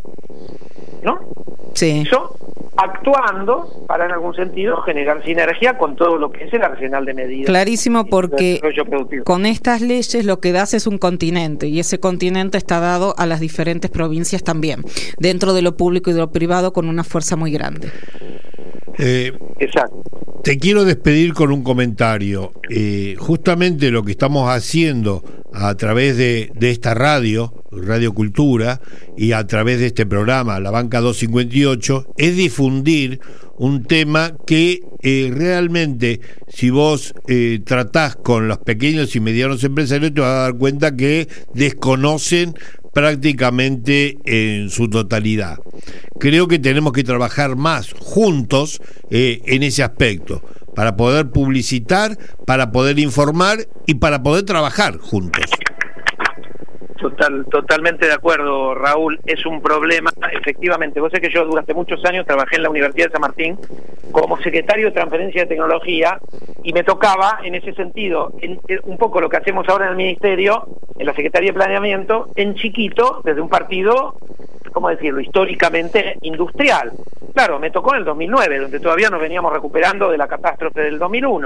¿no? Sí. Eso actuando para, en algún sentido, generar sinergia con todo lo que es el arsenal de medidas. Clarísimo, porque con estas leyes lo que das es un continente, y ese continente está dado a las diferentes provincias también, dentro de lo público y de lo privado, con una fuerza muy grande. Eh, Exacto. Te quiero despedir con un comentario. Eh, justamente lo que estamos haciendo a través de, de esta radio, Radio Cultura, y a través de este programa, La Banca doscientos cincuenta y ocho, es difundir un tema que eh, realmente, si vos eh, tratás con los pequeños y medianos empresarios, te vas a dar cuenta que desconocen prácticamente en su totalidad. Creo que tenemos que trabajar más juntos eh, en ese aspecto, para poder publicitar, para poder informar y para poder trabajar juntos. Total, totalmente de acuerdo, Raúl. Es un problema, efectivamente. Vos sabés que yo durante muchos años trabajé en la Universidad de San Martín como secretario de Transferencia de Tecnología, y me tocaba, en ese sentido, en, en un poco lo que hacemos ahora en el Ministerio, en la Secretaría de Planeamiento, en chiquito, desde un partido, ¿cómo decirlo?, históricamente industrial. Claro, me tocó en el dos mil nueve, donde todavía nos veníamos recuperando de la catástrofe del dos mil uno.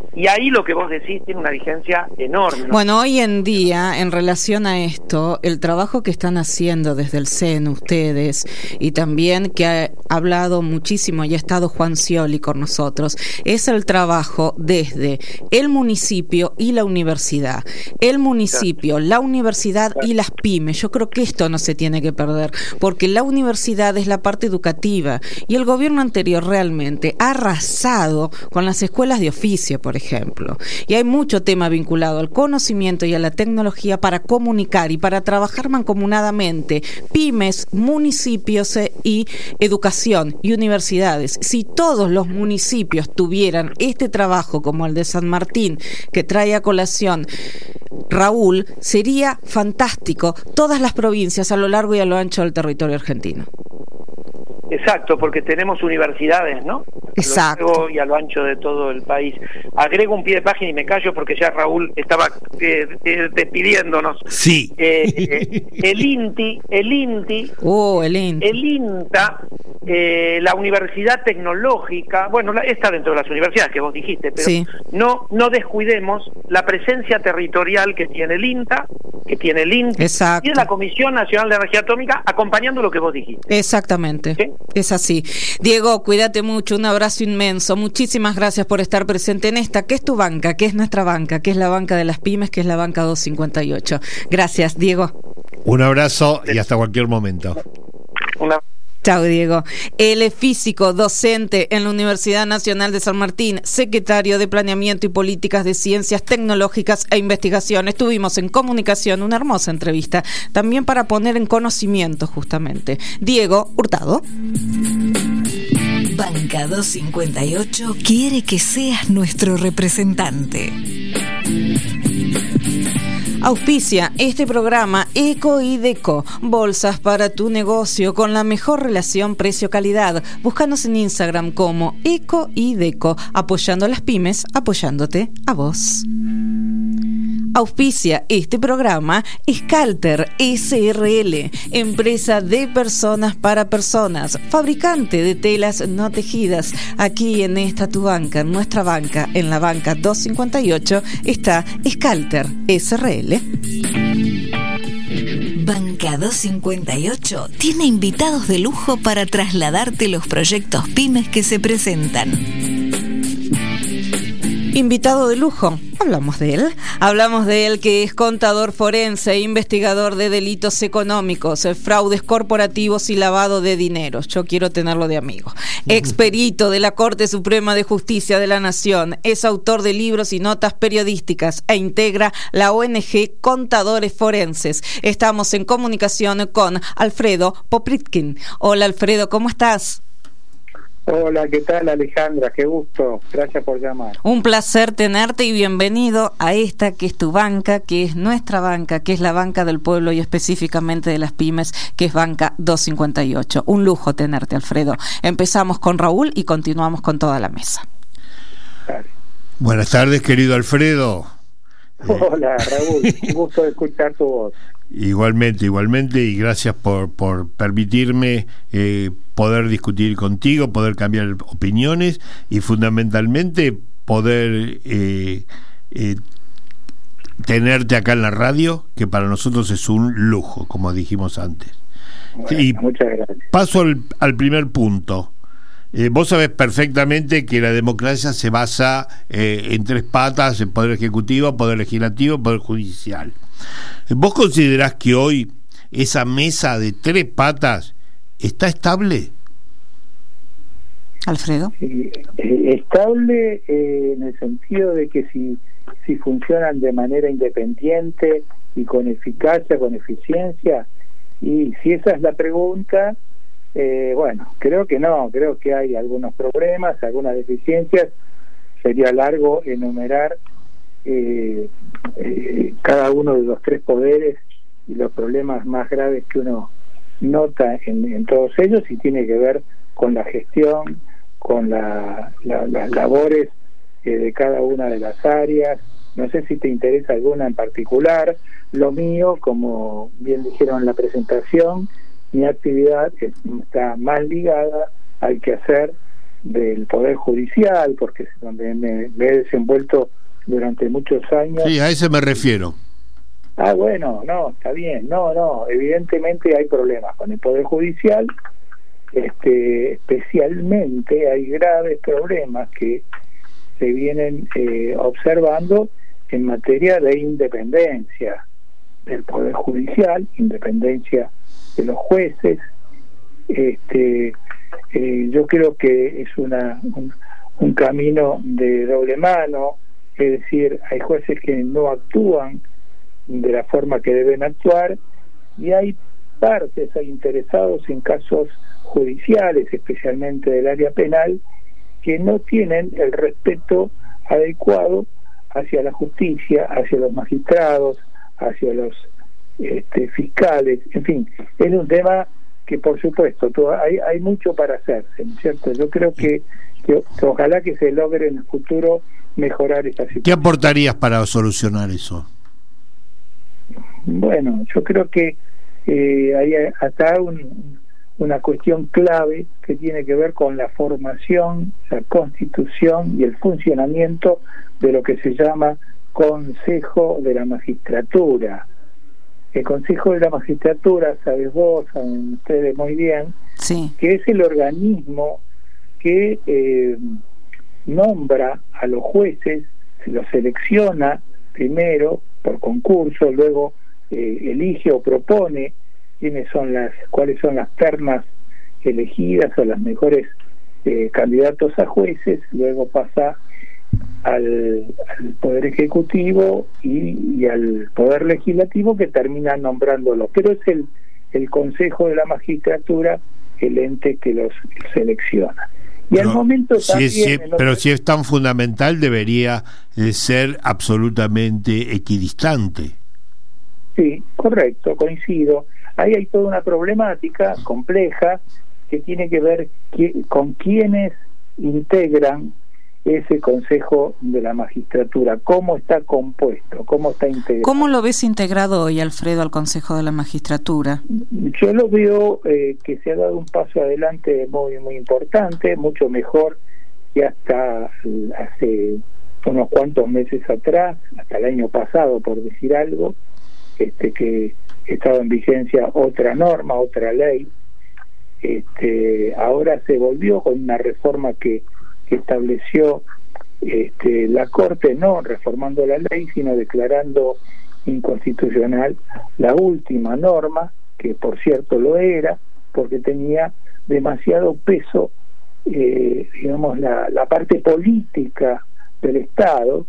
Y ahí lo que vos decís tiene una vigencia enorme, ¿no? Bueno, hoy en día, en relación a esto, el trabajo que están haciendo desde el C E N ustedes, y también que ha hablado muchísimo y ha estado Juan Scioli con nosotros, es el trabajo desde el municipio y la universidad. El municipio, la universidad y las pymes. Yo creo que esto no se tiene que perder, porque la universidad es la parte educativa, y el gobierno anterior realmente ha arrasado con las escuelas de oficio, por ejemplo, y hay mucho tema vinculado al conocimiento y a la tecnología para comunicar y para trabajar mancomunadamente pymes, municipios y educación y universidades. Si todos los municipios tuvieran este trabajo como el de San Martín, que trae a colación Raúl, sería fantástico todas las provincias a lo largo y a lo ancho del territorio argentino. Exacto, porque tenemos universidades, ¿no? Exacto. A lo largo y a lo ancho de todo el país. Agrego un pie de página y me callo porque ya Raúl estaba eh, eh, despidiéndonos. Sí. Eh, eh, el INTI, el INTI, oh, el INTI, el INTA, eh, la Universidad Tecnológica, bueno, la, está dentro de las universidades que vos dijiste, pero sí. no no descuidemos la presencia territorial que tiene el INTA, que tiene el INTI, exacto, y de la Comisión Nacional de Energía Atómica, acompañando lo que vos dijiste. Exactamente. ¿Sí? Es así. Diego, cuídate mucho, un abrazo inmenso, muchísimas gracias por estar presente en esta, que es tu banca, que es nuestra banca, que es la banca de las pymes, que es la banca doscientos cincuenta y ocho. Gracias, Diego. Un abrazo y hasta cualquier momento. Una Chao, Diego. Él es físico, docente en la Universidad Nacional de San Martín, secretario de Planeamiento y Políticas de Ciencias Tecnológicas e Investigación. Estuvimos en comunicación, una hermosa entrevista, también para poner en conocimiento justamente. Diego Hurtado. Banca doscientos cincuenta y ocho quiere que seas nuestro representante. Auspicia este programa Eco y Deco, bolsas para tu negocio con la mejor relación precio-calidad. Búscanos en Instagram como Eco y Deco, apoyando a las pymes, apoyándote a vos. Auspicia este programa Scalter S R L, empresa de personas para personas, fabricante de telas no tejidas. Aquí en esta tu banca, en nuestra banca, en la banca doscientos cincuenta y ocho, está Scalter S R L. Banca doscientos cincuenta y ocho tiene invitados de lujo para trasladarte los proyectos pymes que se presentan. Invitado de lujo, hablamos de él, hablamos de él que es contador forense, investigador de delitos económicos, fraudes corporativos y lavado de dineros. Yo quiero tenerlo de amigo. Experito de la Corte Suprema de Justicia de la Nación, es autor de libros y notas periodísticas e integra la O N G Contadores Forenses. Estamos en comunicación con Alfredo Popritkin. Hola, Alfredo, ¿cómo estás? Hola, ¿qué tal, Alejandra? Qué gusto, gracias por llamar. Un placer tenerte y bienvenido a esta que es tu banca, que es nuestra banca, que es la banca del pueblo y específicamente de las pymes, que es Banca doscientos cincuenta y ocho. Un lujo tenerte, Alfredo. Empezamos con Raúl y continuamos con toda la mesa. Vale. Buenas tardes, querido Alfredo. Hola, Raúl, un gusto de escuchar tu voz. Igualmente, igualmente, y gracias por, por permitirme eh, poder discutir contigo, poder cambiar opiniones y fundamentalmente poder eh, eh, tenerte acá en la radio, que para nosotros es un lujo, como dijimos antes. Bueno, y muchas gracias. Paso al, al primer punto. Eh, vos sabés perfectamente que la democracia se basa eh, en tres patas: el poder ejecutivo, poder legislativo, poder judicial. ¿Vos considerás que hoy esa mesa de tres patas está estable? Alfredo. Eh, eh, estable eh, en el sentido de que si, si funcionan de manera independiente y con eficacia, con eficiencia, y si esa es la pregunta, eh, bueno, creo que no, creo que hay algunos problemas, algunas deficiencias. Sería largo enumerar eh, eh, cada uno de los tres poderes y los problemas más graves que uno nota en, en todos ellos, y tiene que ver con la gestión, con la, la, las labores eh, de cada una de las áreas. No sé si te interesa alguna en particular. Lo mío, como bien dijeron en la presentación, mi actividad está más ligada al quehacer del Poder Judicial, porque es donde me, me he desenvuelto durante muchos años. Sí, a ese me refiero. Ah, bueno, no, está bien. No, no, evidentemente hay problemas con el Poder Judicial. Este, especialmente hay graves problemas que se vienen eh, observando en materia de independencia del Poder Judicial, independencia de los jueces. Este, eh, yo creo que es una un, un camino de doble mano, es decir, hay jueces que no actúan de la forma que deben actuar, y hay partes, hay interesados en casos judiciales, especialmente del área penal, que no tienen el respeto adecuado hacia la justicia, hacia los magistrados, hacia los este, fiscales. En fin, es un tema que, por supuesto, todo, hay, hay mucho para hacerse, ¿no es cierto? Yo creo que, que, que ojalá que se logre en el futuro mejorar esta situación. ¿Qué aportarías para solucionar eso? Bueno, yo creo que eh, hay acá un, una cuestión clave que tiene que ver con la formación, la constitución y el funcionamiento de lo que se llama Consejo de la Magistratura. El Consejo de la Magistratura, sabes vos, saben ustedes muy bien, sí, que es el organismo que eh, nombra a los jueces, se los selecciona primero por concurso, luego eh, elige o propone quiénes son las, cuáles son las ternas elegidas o las mejores eh, candidatos a jueces, luego pasa al, al Poder Ejecutivo y, y al Poder Legislativo, que termina nombrándolo, pero es el, el Consejo de la Magistratura el ente que los selecciona. Y pero, al momento si también... es, si, otro... pero si es tan fundamental, debería de ser absolutamente equidistante. Sí, correcto, coincido. Ahí hay toda una problemática compleja que tiene que ver qui- con quiénes integran ese Consejo de la Magistratura, cómo está compuesto, cómo está integrado. ¿Cómo lo ves integrado hoy, Alfredo, al Consejo de la Magistratura? Yo lo veo eh, que se ha dado un paso adelante muy muy importante, mucho mejor que hasta hace unos cuantos meses atrás, hasta el año pasado, por decir algo, este que estaba en vigencia otra norma, otra ley. Este, ahora se volvió con una reforma que, que estableció este, la Corte, no reformando la ley, sino declarando inconstitucional la última norma, que por cierto lo era, porque tenía demasiado peso, eh, digamos, la, la parte política del Estado,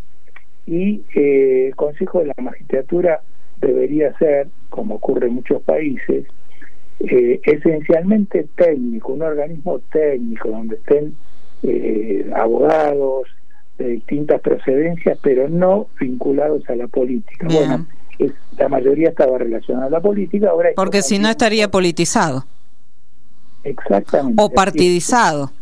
y eh, el Consejo de la Magistratura debería ser, como ocurre en muchos países, eh, esencialmente técnico, un organismo técnico donde estén eh, abogados de distintas procedencias, pero no vinculados a la política. Bien. Bueno, es, la mayoría estaba relacionada a la política, ahora porque si no estaría politizado. Exactamente. O partidizado.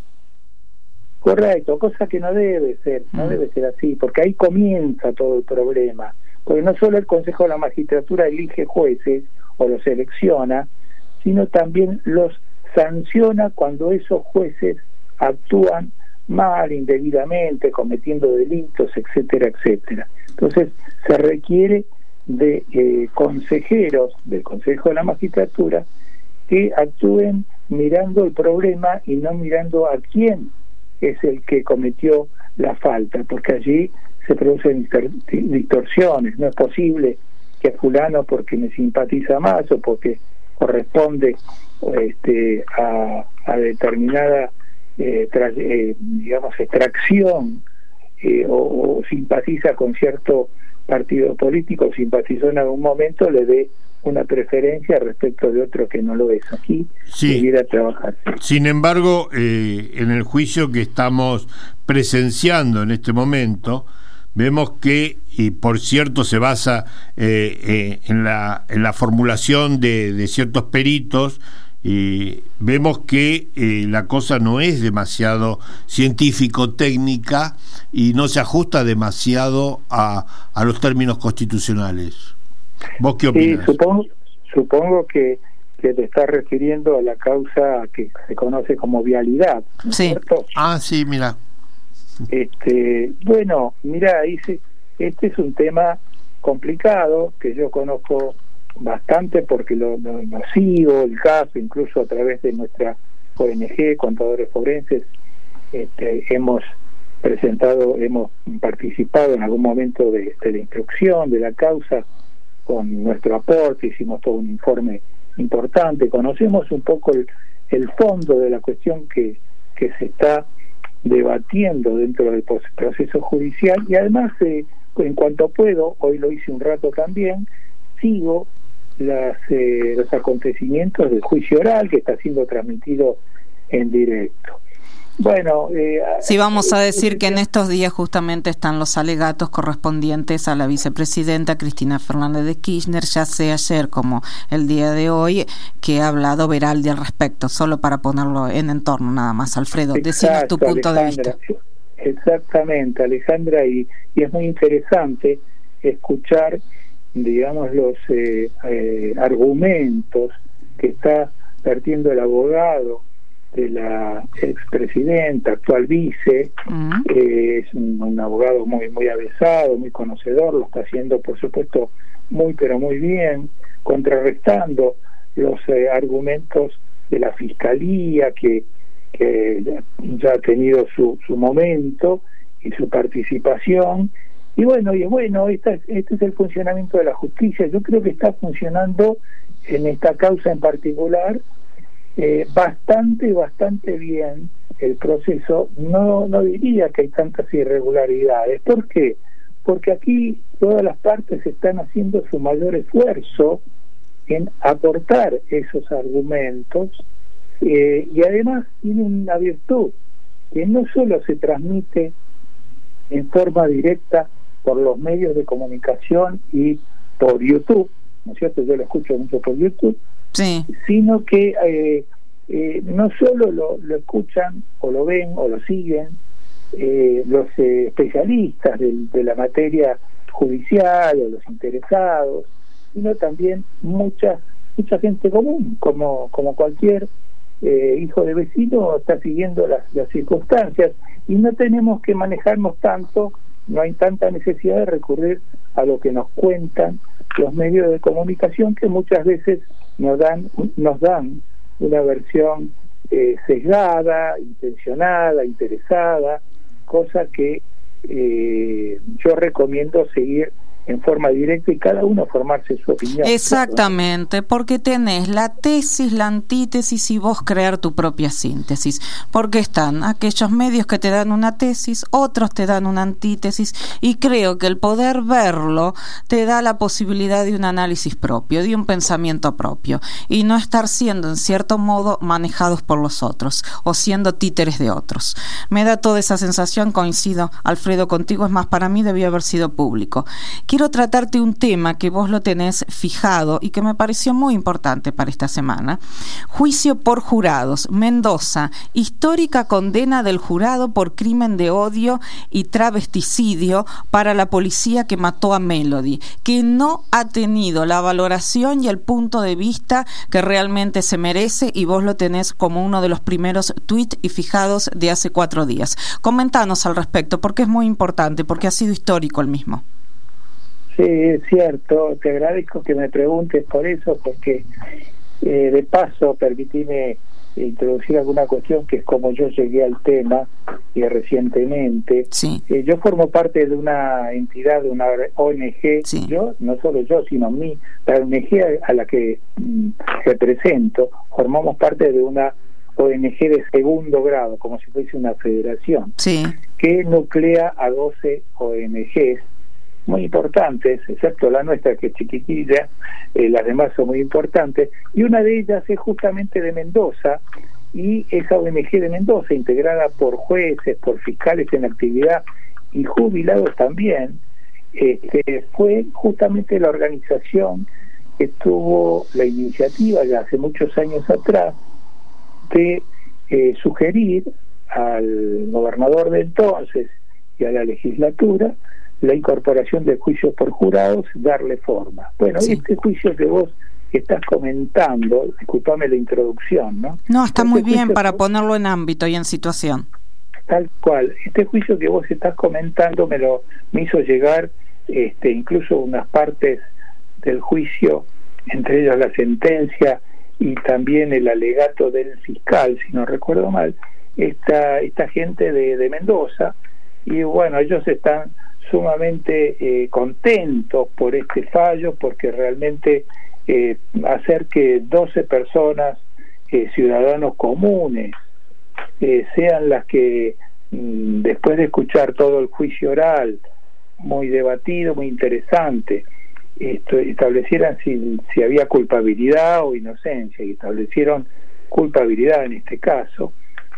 Correcto, cosa que no debe ser, no mm. debe ser así, porque ahí comienza todo el problema. Porque no solo el Consejo de la Magistratura elige jueces o los selecciona, sino también los sanciona cuando esos jueces actúan mal, indebidamente, cometiendo delitos, etcétera, etcétera. Entonces se requiere de eh, consejeros del Consejo de la Magistratura que actúen mirando el problema y no mirando a quién es el que cometió la falta, porque allí se producen distorsiones. No es posible que a fulano, porque me simpatiza más o porque corresponde este, a, a determinada eh, tra, eh, digamos extracción eh, o, o simpatiza con cierto partido político, simpatizó en algún momento, le dé una preferencia respecto de otro que no lo es. Aquí sí. debiera trabajar. Sin embargo, eh, en el juicio que estamos presenciando en este momento, vemos que, y por cierto se basa eh, eh, en, la, en la formulación de, de ciertos peritos, y vemos que eh, la cosa no es demasiado científico-técnica y no se ajusta demasiado a, a los términos constitucionales. ¿Vos qué opinas? Sí, supongo, supongo que que te estás refiriendo a la causa que se conoce como vialidad, ¿no es Sí. cierto? Ah, sí, mira. Este, bueno, mira, este es un tema complicado que yo conozco bastante porque lo, lo, lo sigo el caso, incluso a través de nuestra O N G, Contadores Forenses, este, hemos presentado, hemos participado en algún momento de, de la instrucción de la causa con nuestro aporte, hicimos todo un informe importante, conocemos un poco el, el fondo de la cuestión que, que se está debatiendo dentro del proceso judicial y además eh, en cuanto puedo, hoy lo hice un rato también, sigo las, eh, los acontecimientos del juicio oral que está siendo transmitido en directo. Bueno, eh, sí, vamos a decir que en estos días justamente están los alegatos correspondientes a la vicepresidenta Cristina Fernández de Kirchner, ya sea ayer como el día de hoy, que ha hablado Veraldi al respecto, solo para ponerlo en entorno nada más. Alfredo, decinos tu punto Alejandra, de vista. Exactamente, Alejandra, y, y es muy interesante escuchar, digamos, los eh, eh, argumentos que está vertiendo el abogado de la expresidenta, actual vice, uh-huh. eh, es un, un abogado muy muy avesado, muy conocedor, lo está haciendo por supuesto muy pero muy bien, contrarrestando los eh, argumentos de la fiscalía que, que ya, ya ha tenido su, su momento y su participación, y bueno, y bueno, esta, este es el funcionamiento de la justicia. Yo creo que está funcionando en esta causa en particular Eh, bastante, bastante bien el proceso. No, no diría que hay tantas irregularidades. ¿Por qué? Porque aquí todas las partes están haciendo su mayor esfuerzo en aportar esos argumentos eh, y además tiene una virtud que no solo se transmite en forma directa por los medios de comunicación y por YouTube, ¿no es cierto? Yo lo escucho mucho por YouTube, sí, sino que eh, eh, no solo lo, lo escuchan o lo ven o lo siguen eh, los eh, especialistas de, de la materia judicial o los interesados, sino también mucha mucha gente común, como como cualquier eh, hijo de vecino está siguiendo las, las circunstancias, y no tenemos que manejarnos tanto, no hay tanta necesidad de recurrir a lo que nos cuentan los medios de comunicación, que muchas veces nos dan nos dan una versión eh, sesgada, intencionada, interesada, cosa que eh, yo recomiendo seguir en forma directa y cada uno formarse su opinión. Exactamente, ¿no? Porque tenés la tesis, la antítesis y vos crear tu propia síntesis, porque están aquellos medios que te dan una tesis, otros te dan una antítesis, y creo que el poder verlo te da la posibilidad de un análisis propio, de un pensamiento propio, y no estar siendo en cierto modo manejados por los otros o siendo títeres de otros. Me da toda esa sensación, coincido, Alfredo, contigo, es más, para mí debió haber sido público. Quiero tratarte un tema que vos lo tenés fijado y que me pareció muy importante para esta semana. Juicio por jurados. Mendoza, histórica condena del jurado por crimen de odio y travesticidio para la policía que mató a Melody, que no ha tenido la valoración y el punto de vista que realmente se merece, y vos lo tenés como uno de los primeros tweets y fijados de hace cuatro días. Comentanos al respecto, porque es muy importante, porque ha sido histórico el mismo. Sí, es cierto, te agradezco que me preguntes por eso, porque eh, de paso permitime introducir alguna cuestión que es como yo llegué al tema y eh, recientemente. Sí. Eh, yo formo parte de una entidad, de una O N G, sí. yo, no solo yo, sino mí, la O N G a la que mm, represento, formamos parte de una O N G de segundo grado, como si fuese una federación, sí. que nuclea a doce O N Gs, muy importantes, excepto la nuestra que es chiquitilla, eh, las demás son muy importantes, y una de ellas es justamente de Mendoza, y esa O N G de Mendoza, integrada por jueces, por fiscales en actividad y jubilados también, este, fue justamente la organización que tuvo la iniciativa ya hace muchos años atrás de eh, sugerir al gobernador de entonces y a la legislatura la incorporación del juicio por jurados, darle forma. Bueno, sí. Este juicio que vos estás comentando, discúlpame la introducción, ¿no? No, está este muy bien juicio, para ponerlo en ámbito y en situación. Tal cual. Este juicio que vos estás comentando me lo me hizo llegar este, incluso unas partes del juicio, entre ellas la sentencia y también el alegato del fiscal, si no recuerdo mal, esta, esta gente de, de Mendoza, y bueno, ellos están sumamente eh, contentos por este fallo, porque realmente eh, hacer que doce personas, eh, ciudadanos comunes, eh, sean las que mm, después de escuchar todo el juicio oral, muy debatido, muy interesante, esto, establecieran si, si había culpabilidad o inocencia, y establecieron culpabilidad en este caso.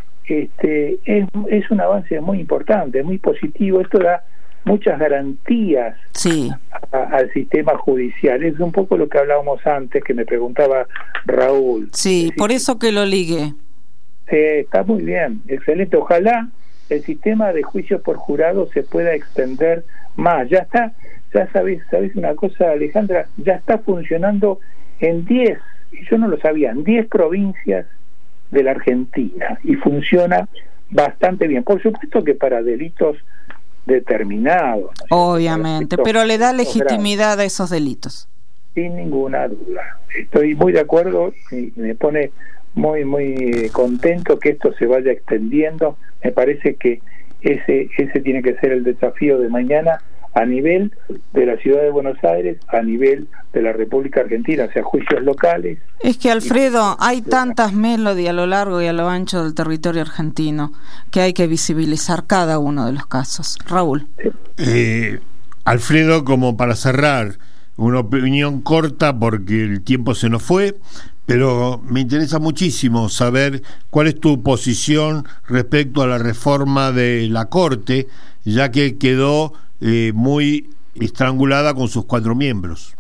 Este, es, es un avance muy importante, muy positivo. Esto da muchas garantías sí. a, al sistema judicial. Es un poco lo que hablábamos antes, que me preguntaba Raúl. Sí, es por eso que lo ligué. Eh, está muy bien, excelente. Ojalá el sistema de juicios por jurado se pueda extender más. Ya está, ya sabes, sabes una cosa, Alejandra, ya está funcionando en diez, y yo no lo sabía, en diez provincias de la Argentina, y funciona bastante bien. Por supuesto que para delitos determinados, ¿no? Obviamente, pero le da legitimidad a esos delitos. Sin ninguna duda. Estoy muy de acuerdo y me pone muy, muy contento que esto se vaya extendiendo. Me parece que ese, ese tiene que ser el desafío de mañana a nivel de la ciudad de Buenos Aires, a nivel de la República Argentina, o sea, juicios locales. Es que, Alfredo, hay tantas melodías a lo largo y a lo ancho del territorio argentino que hay que visibilizar cada uno de los casos. Raúl. Eh, Alfredo, como para cerrar, una opinión corta porque el tiempo se nos fue, pero me interesa muchísimo saber cuál es tu posición respecto a la reforma de la Corte, ya que quedó eh, muy estrangulada con sus cuatro miembros.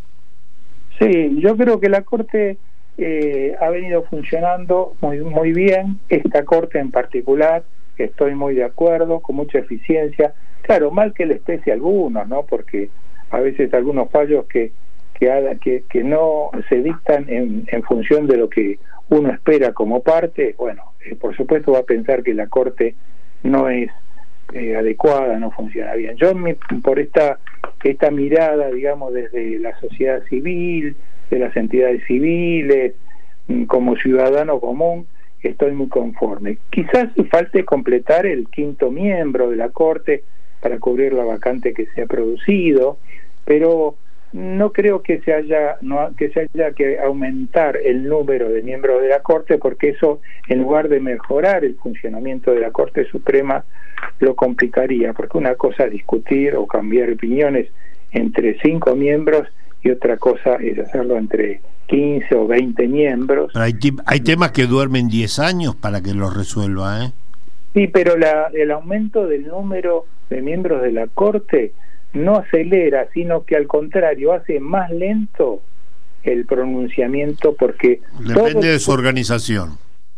Sí, yo creo que la Corte eh, ha venido funcionando muy, muy bien. Esta Corte en particular, estoy muy de acuerdo, con mucha eficiencia. Claro, mal que les pese a algunos, ¿no? Porque a veces algunos fallos que que, haga, que, que no se dictan en, en función de lo que uno espera como parte, bueno, eh, por supuesto va a pensar que la Corte no es eh, adecuada, no funciona bien. Yo mi, por esta esta mirada, digamos, desde la sociedad civil, de las entidades civiles, como ciudadano común, estoy muy conforme. Quizás falte completar el quinto miembro de la Corte para cubrir la vacante que se ha producido, pero no creo que se haya no, que se haya que aumentar el número de miembros de la Corte, porque eso, en lugar de mejorar el funcionamiento de la Corte Suprema, lo complicaría, porque una cosa es discutir o cambiar opiniones entre cinco miembros y otra cosa es hacerlo entre quince o veinte miembros. Pero hay, hay temas que duermen diez años para que los resuelva, ¿eh? Sí, pero la, el aumento del número de miembros de la Corte no acelera, sino que al contrario hace más lento el pronunciamiento, porque depende de su organización.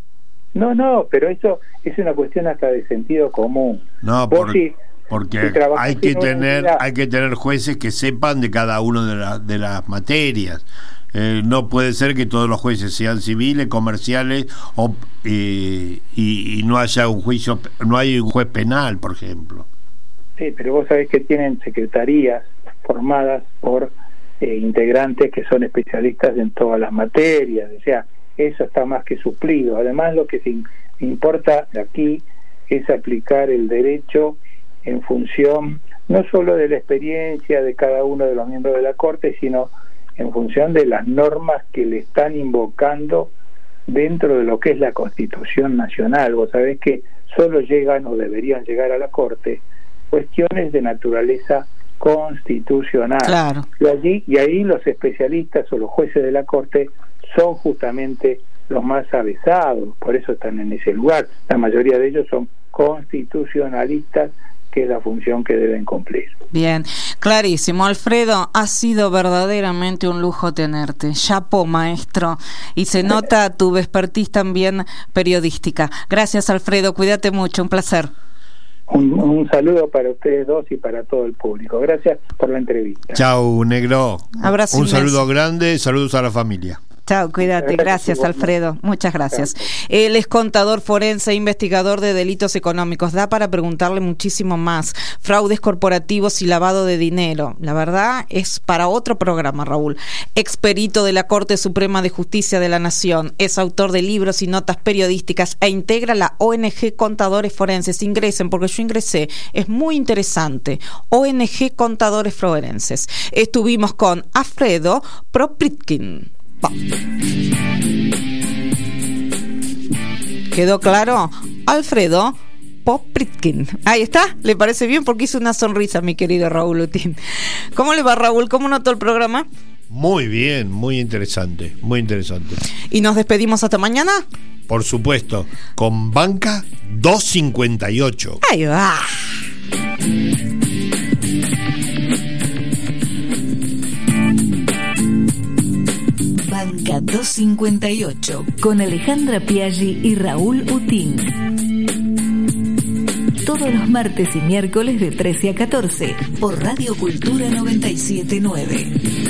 No, no, pero eso es una cuestión hasta de sentido común. No, por, si, porque si hay que tener unidad, hay que tener jueces que sepan de cada una de, la, de las materias. Eh, no puede ser que todos los jueces sean civiles, comerciales o, eh, y, y no haya un juicio, no hay un juez penal, por ejemplo. Sí, pero vos sabés que tienen secretarías formadas por eh, integrantes que son especialistas en todas las materias, o sea, eso está más que suplido. Además, lo que se importa aquí es aplicar el derecho en función no solo de la experiencia de cada uno de los miembros de la Corte, sino en función de las normas que le están invocando dentro de lo que es la Constitución Nacional. Vos sabés que solo llegan o deberían llegar a la Corte cuestiones de naturaleza constitucional. Claro. Y allí y ahí los especialistas o los jueces de la Corte son justamente los más avesados, por eso están en ese lugar. La mayoría de ellos son constitucionalistas, que es la función que deben cumplir. Bien, clarísimo. Alfredo, ha sido verdaderamente un lujo tenerte. Chapó, maestro. Y se nota tu expertise también periodística. Gracias, Alfredo. Cuídate mucho. Un placer. Un, un saludo para ustedes dos y para todo el público. Gracias por la entrevista. Chau, negro. Abrazo Un inmenso. saludo grande, saludos a la familia. Chao, cuídate. Gracias, Gracias, Alfredo. Muchas gracias. Él es contador forense, investigador de delitos económicos. Da para preguntarle muchísimo más. Fraudes corporativos y lavado de dinero. La verdad es para otro programa, Raúl. Experito de la Corte Suprema de Justicia de la Nación. Es autor de libros y notas periodísticas e integra la O N G Contadores Forenses. Ingresen, porque yo ingresé. Es muy interesante. O N G Contadores Forenses. Estuvimos con Alfredo Propritkin. ¿Quedó claro? Alfredo Propritkin. Ahí está. ¿Le parece bien? Porque hizo una sonrisa, mi querido Raúl Utín. ¿Cómo le va, Raúl? ¿Cómo notó el programa? Muy bien, muy interesante, muy interesante. ¿Y nos despedimos hasta mañana? Por supuesto, con Banca doscientos cincuenta y ocho. Ahí va. Banca doscientos cincuenta y ocho con Alejandra Piaggi y Raúl Utín. Todos los martes y miércoles de trece a catorce por Radio Cultura noventa y siete punto nueve.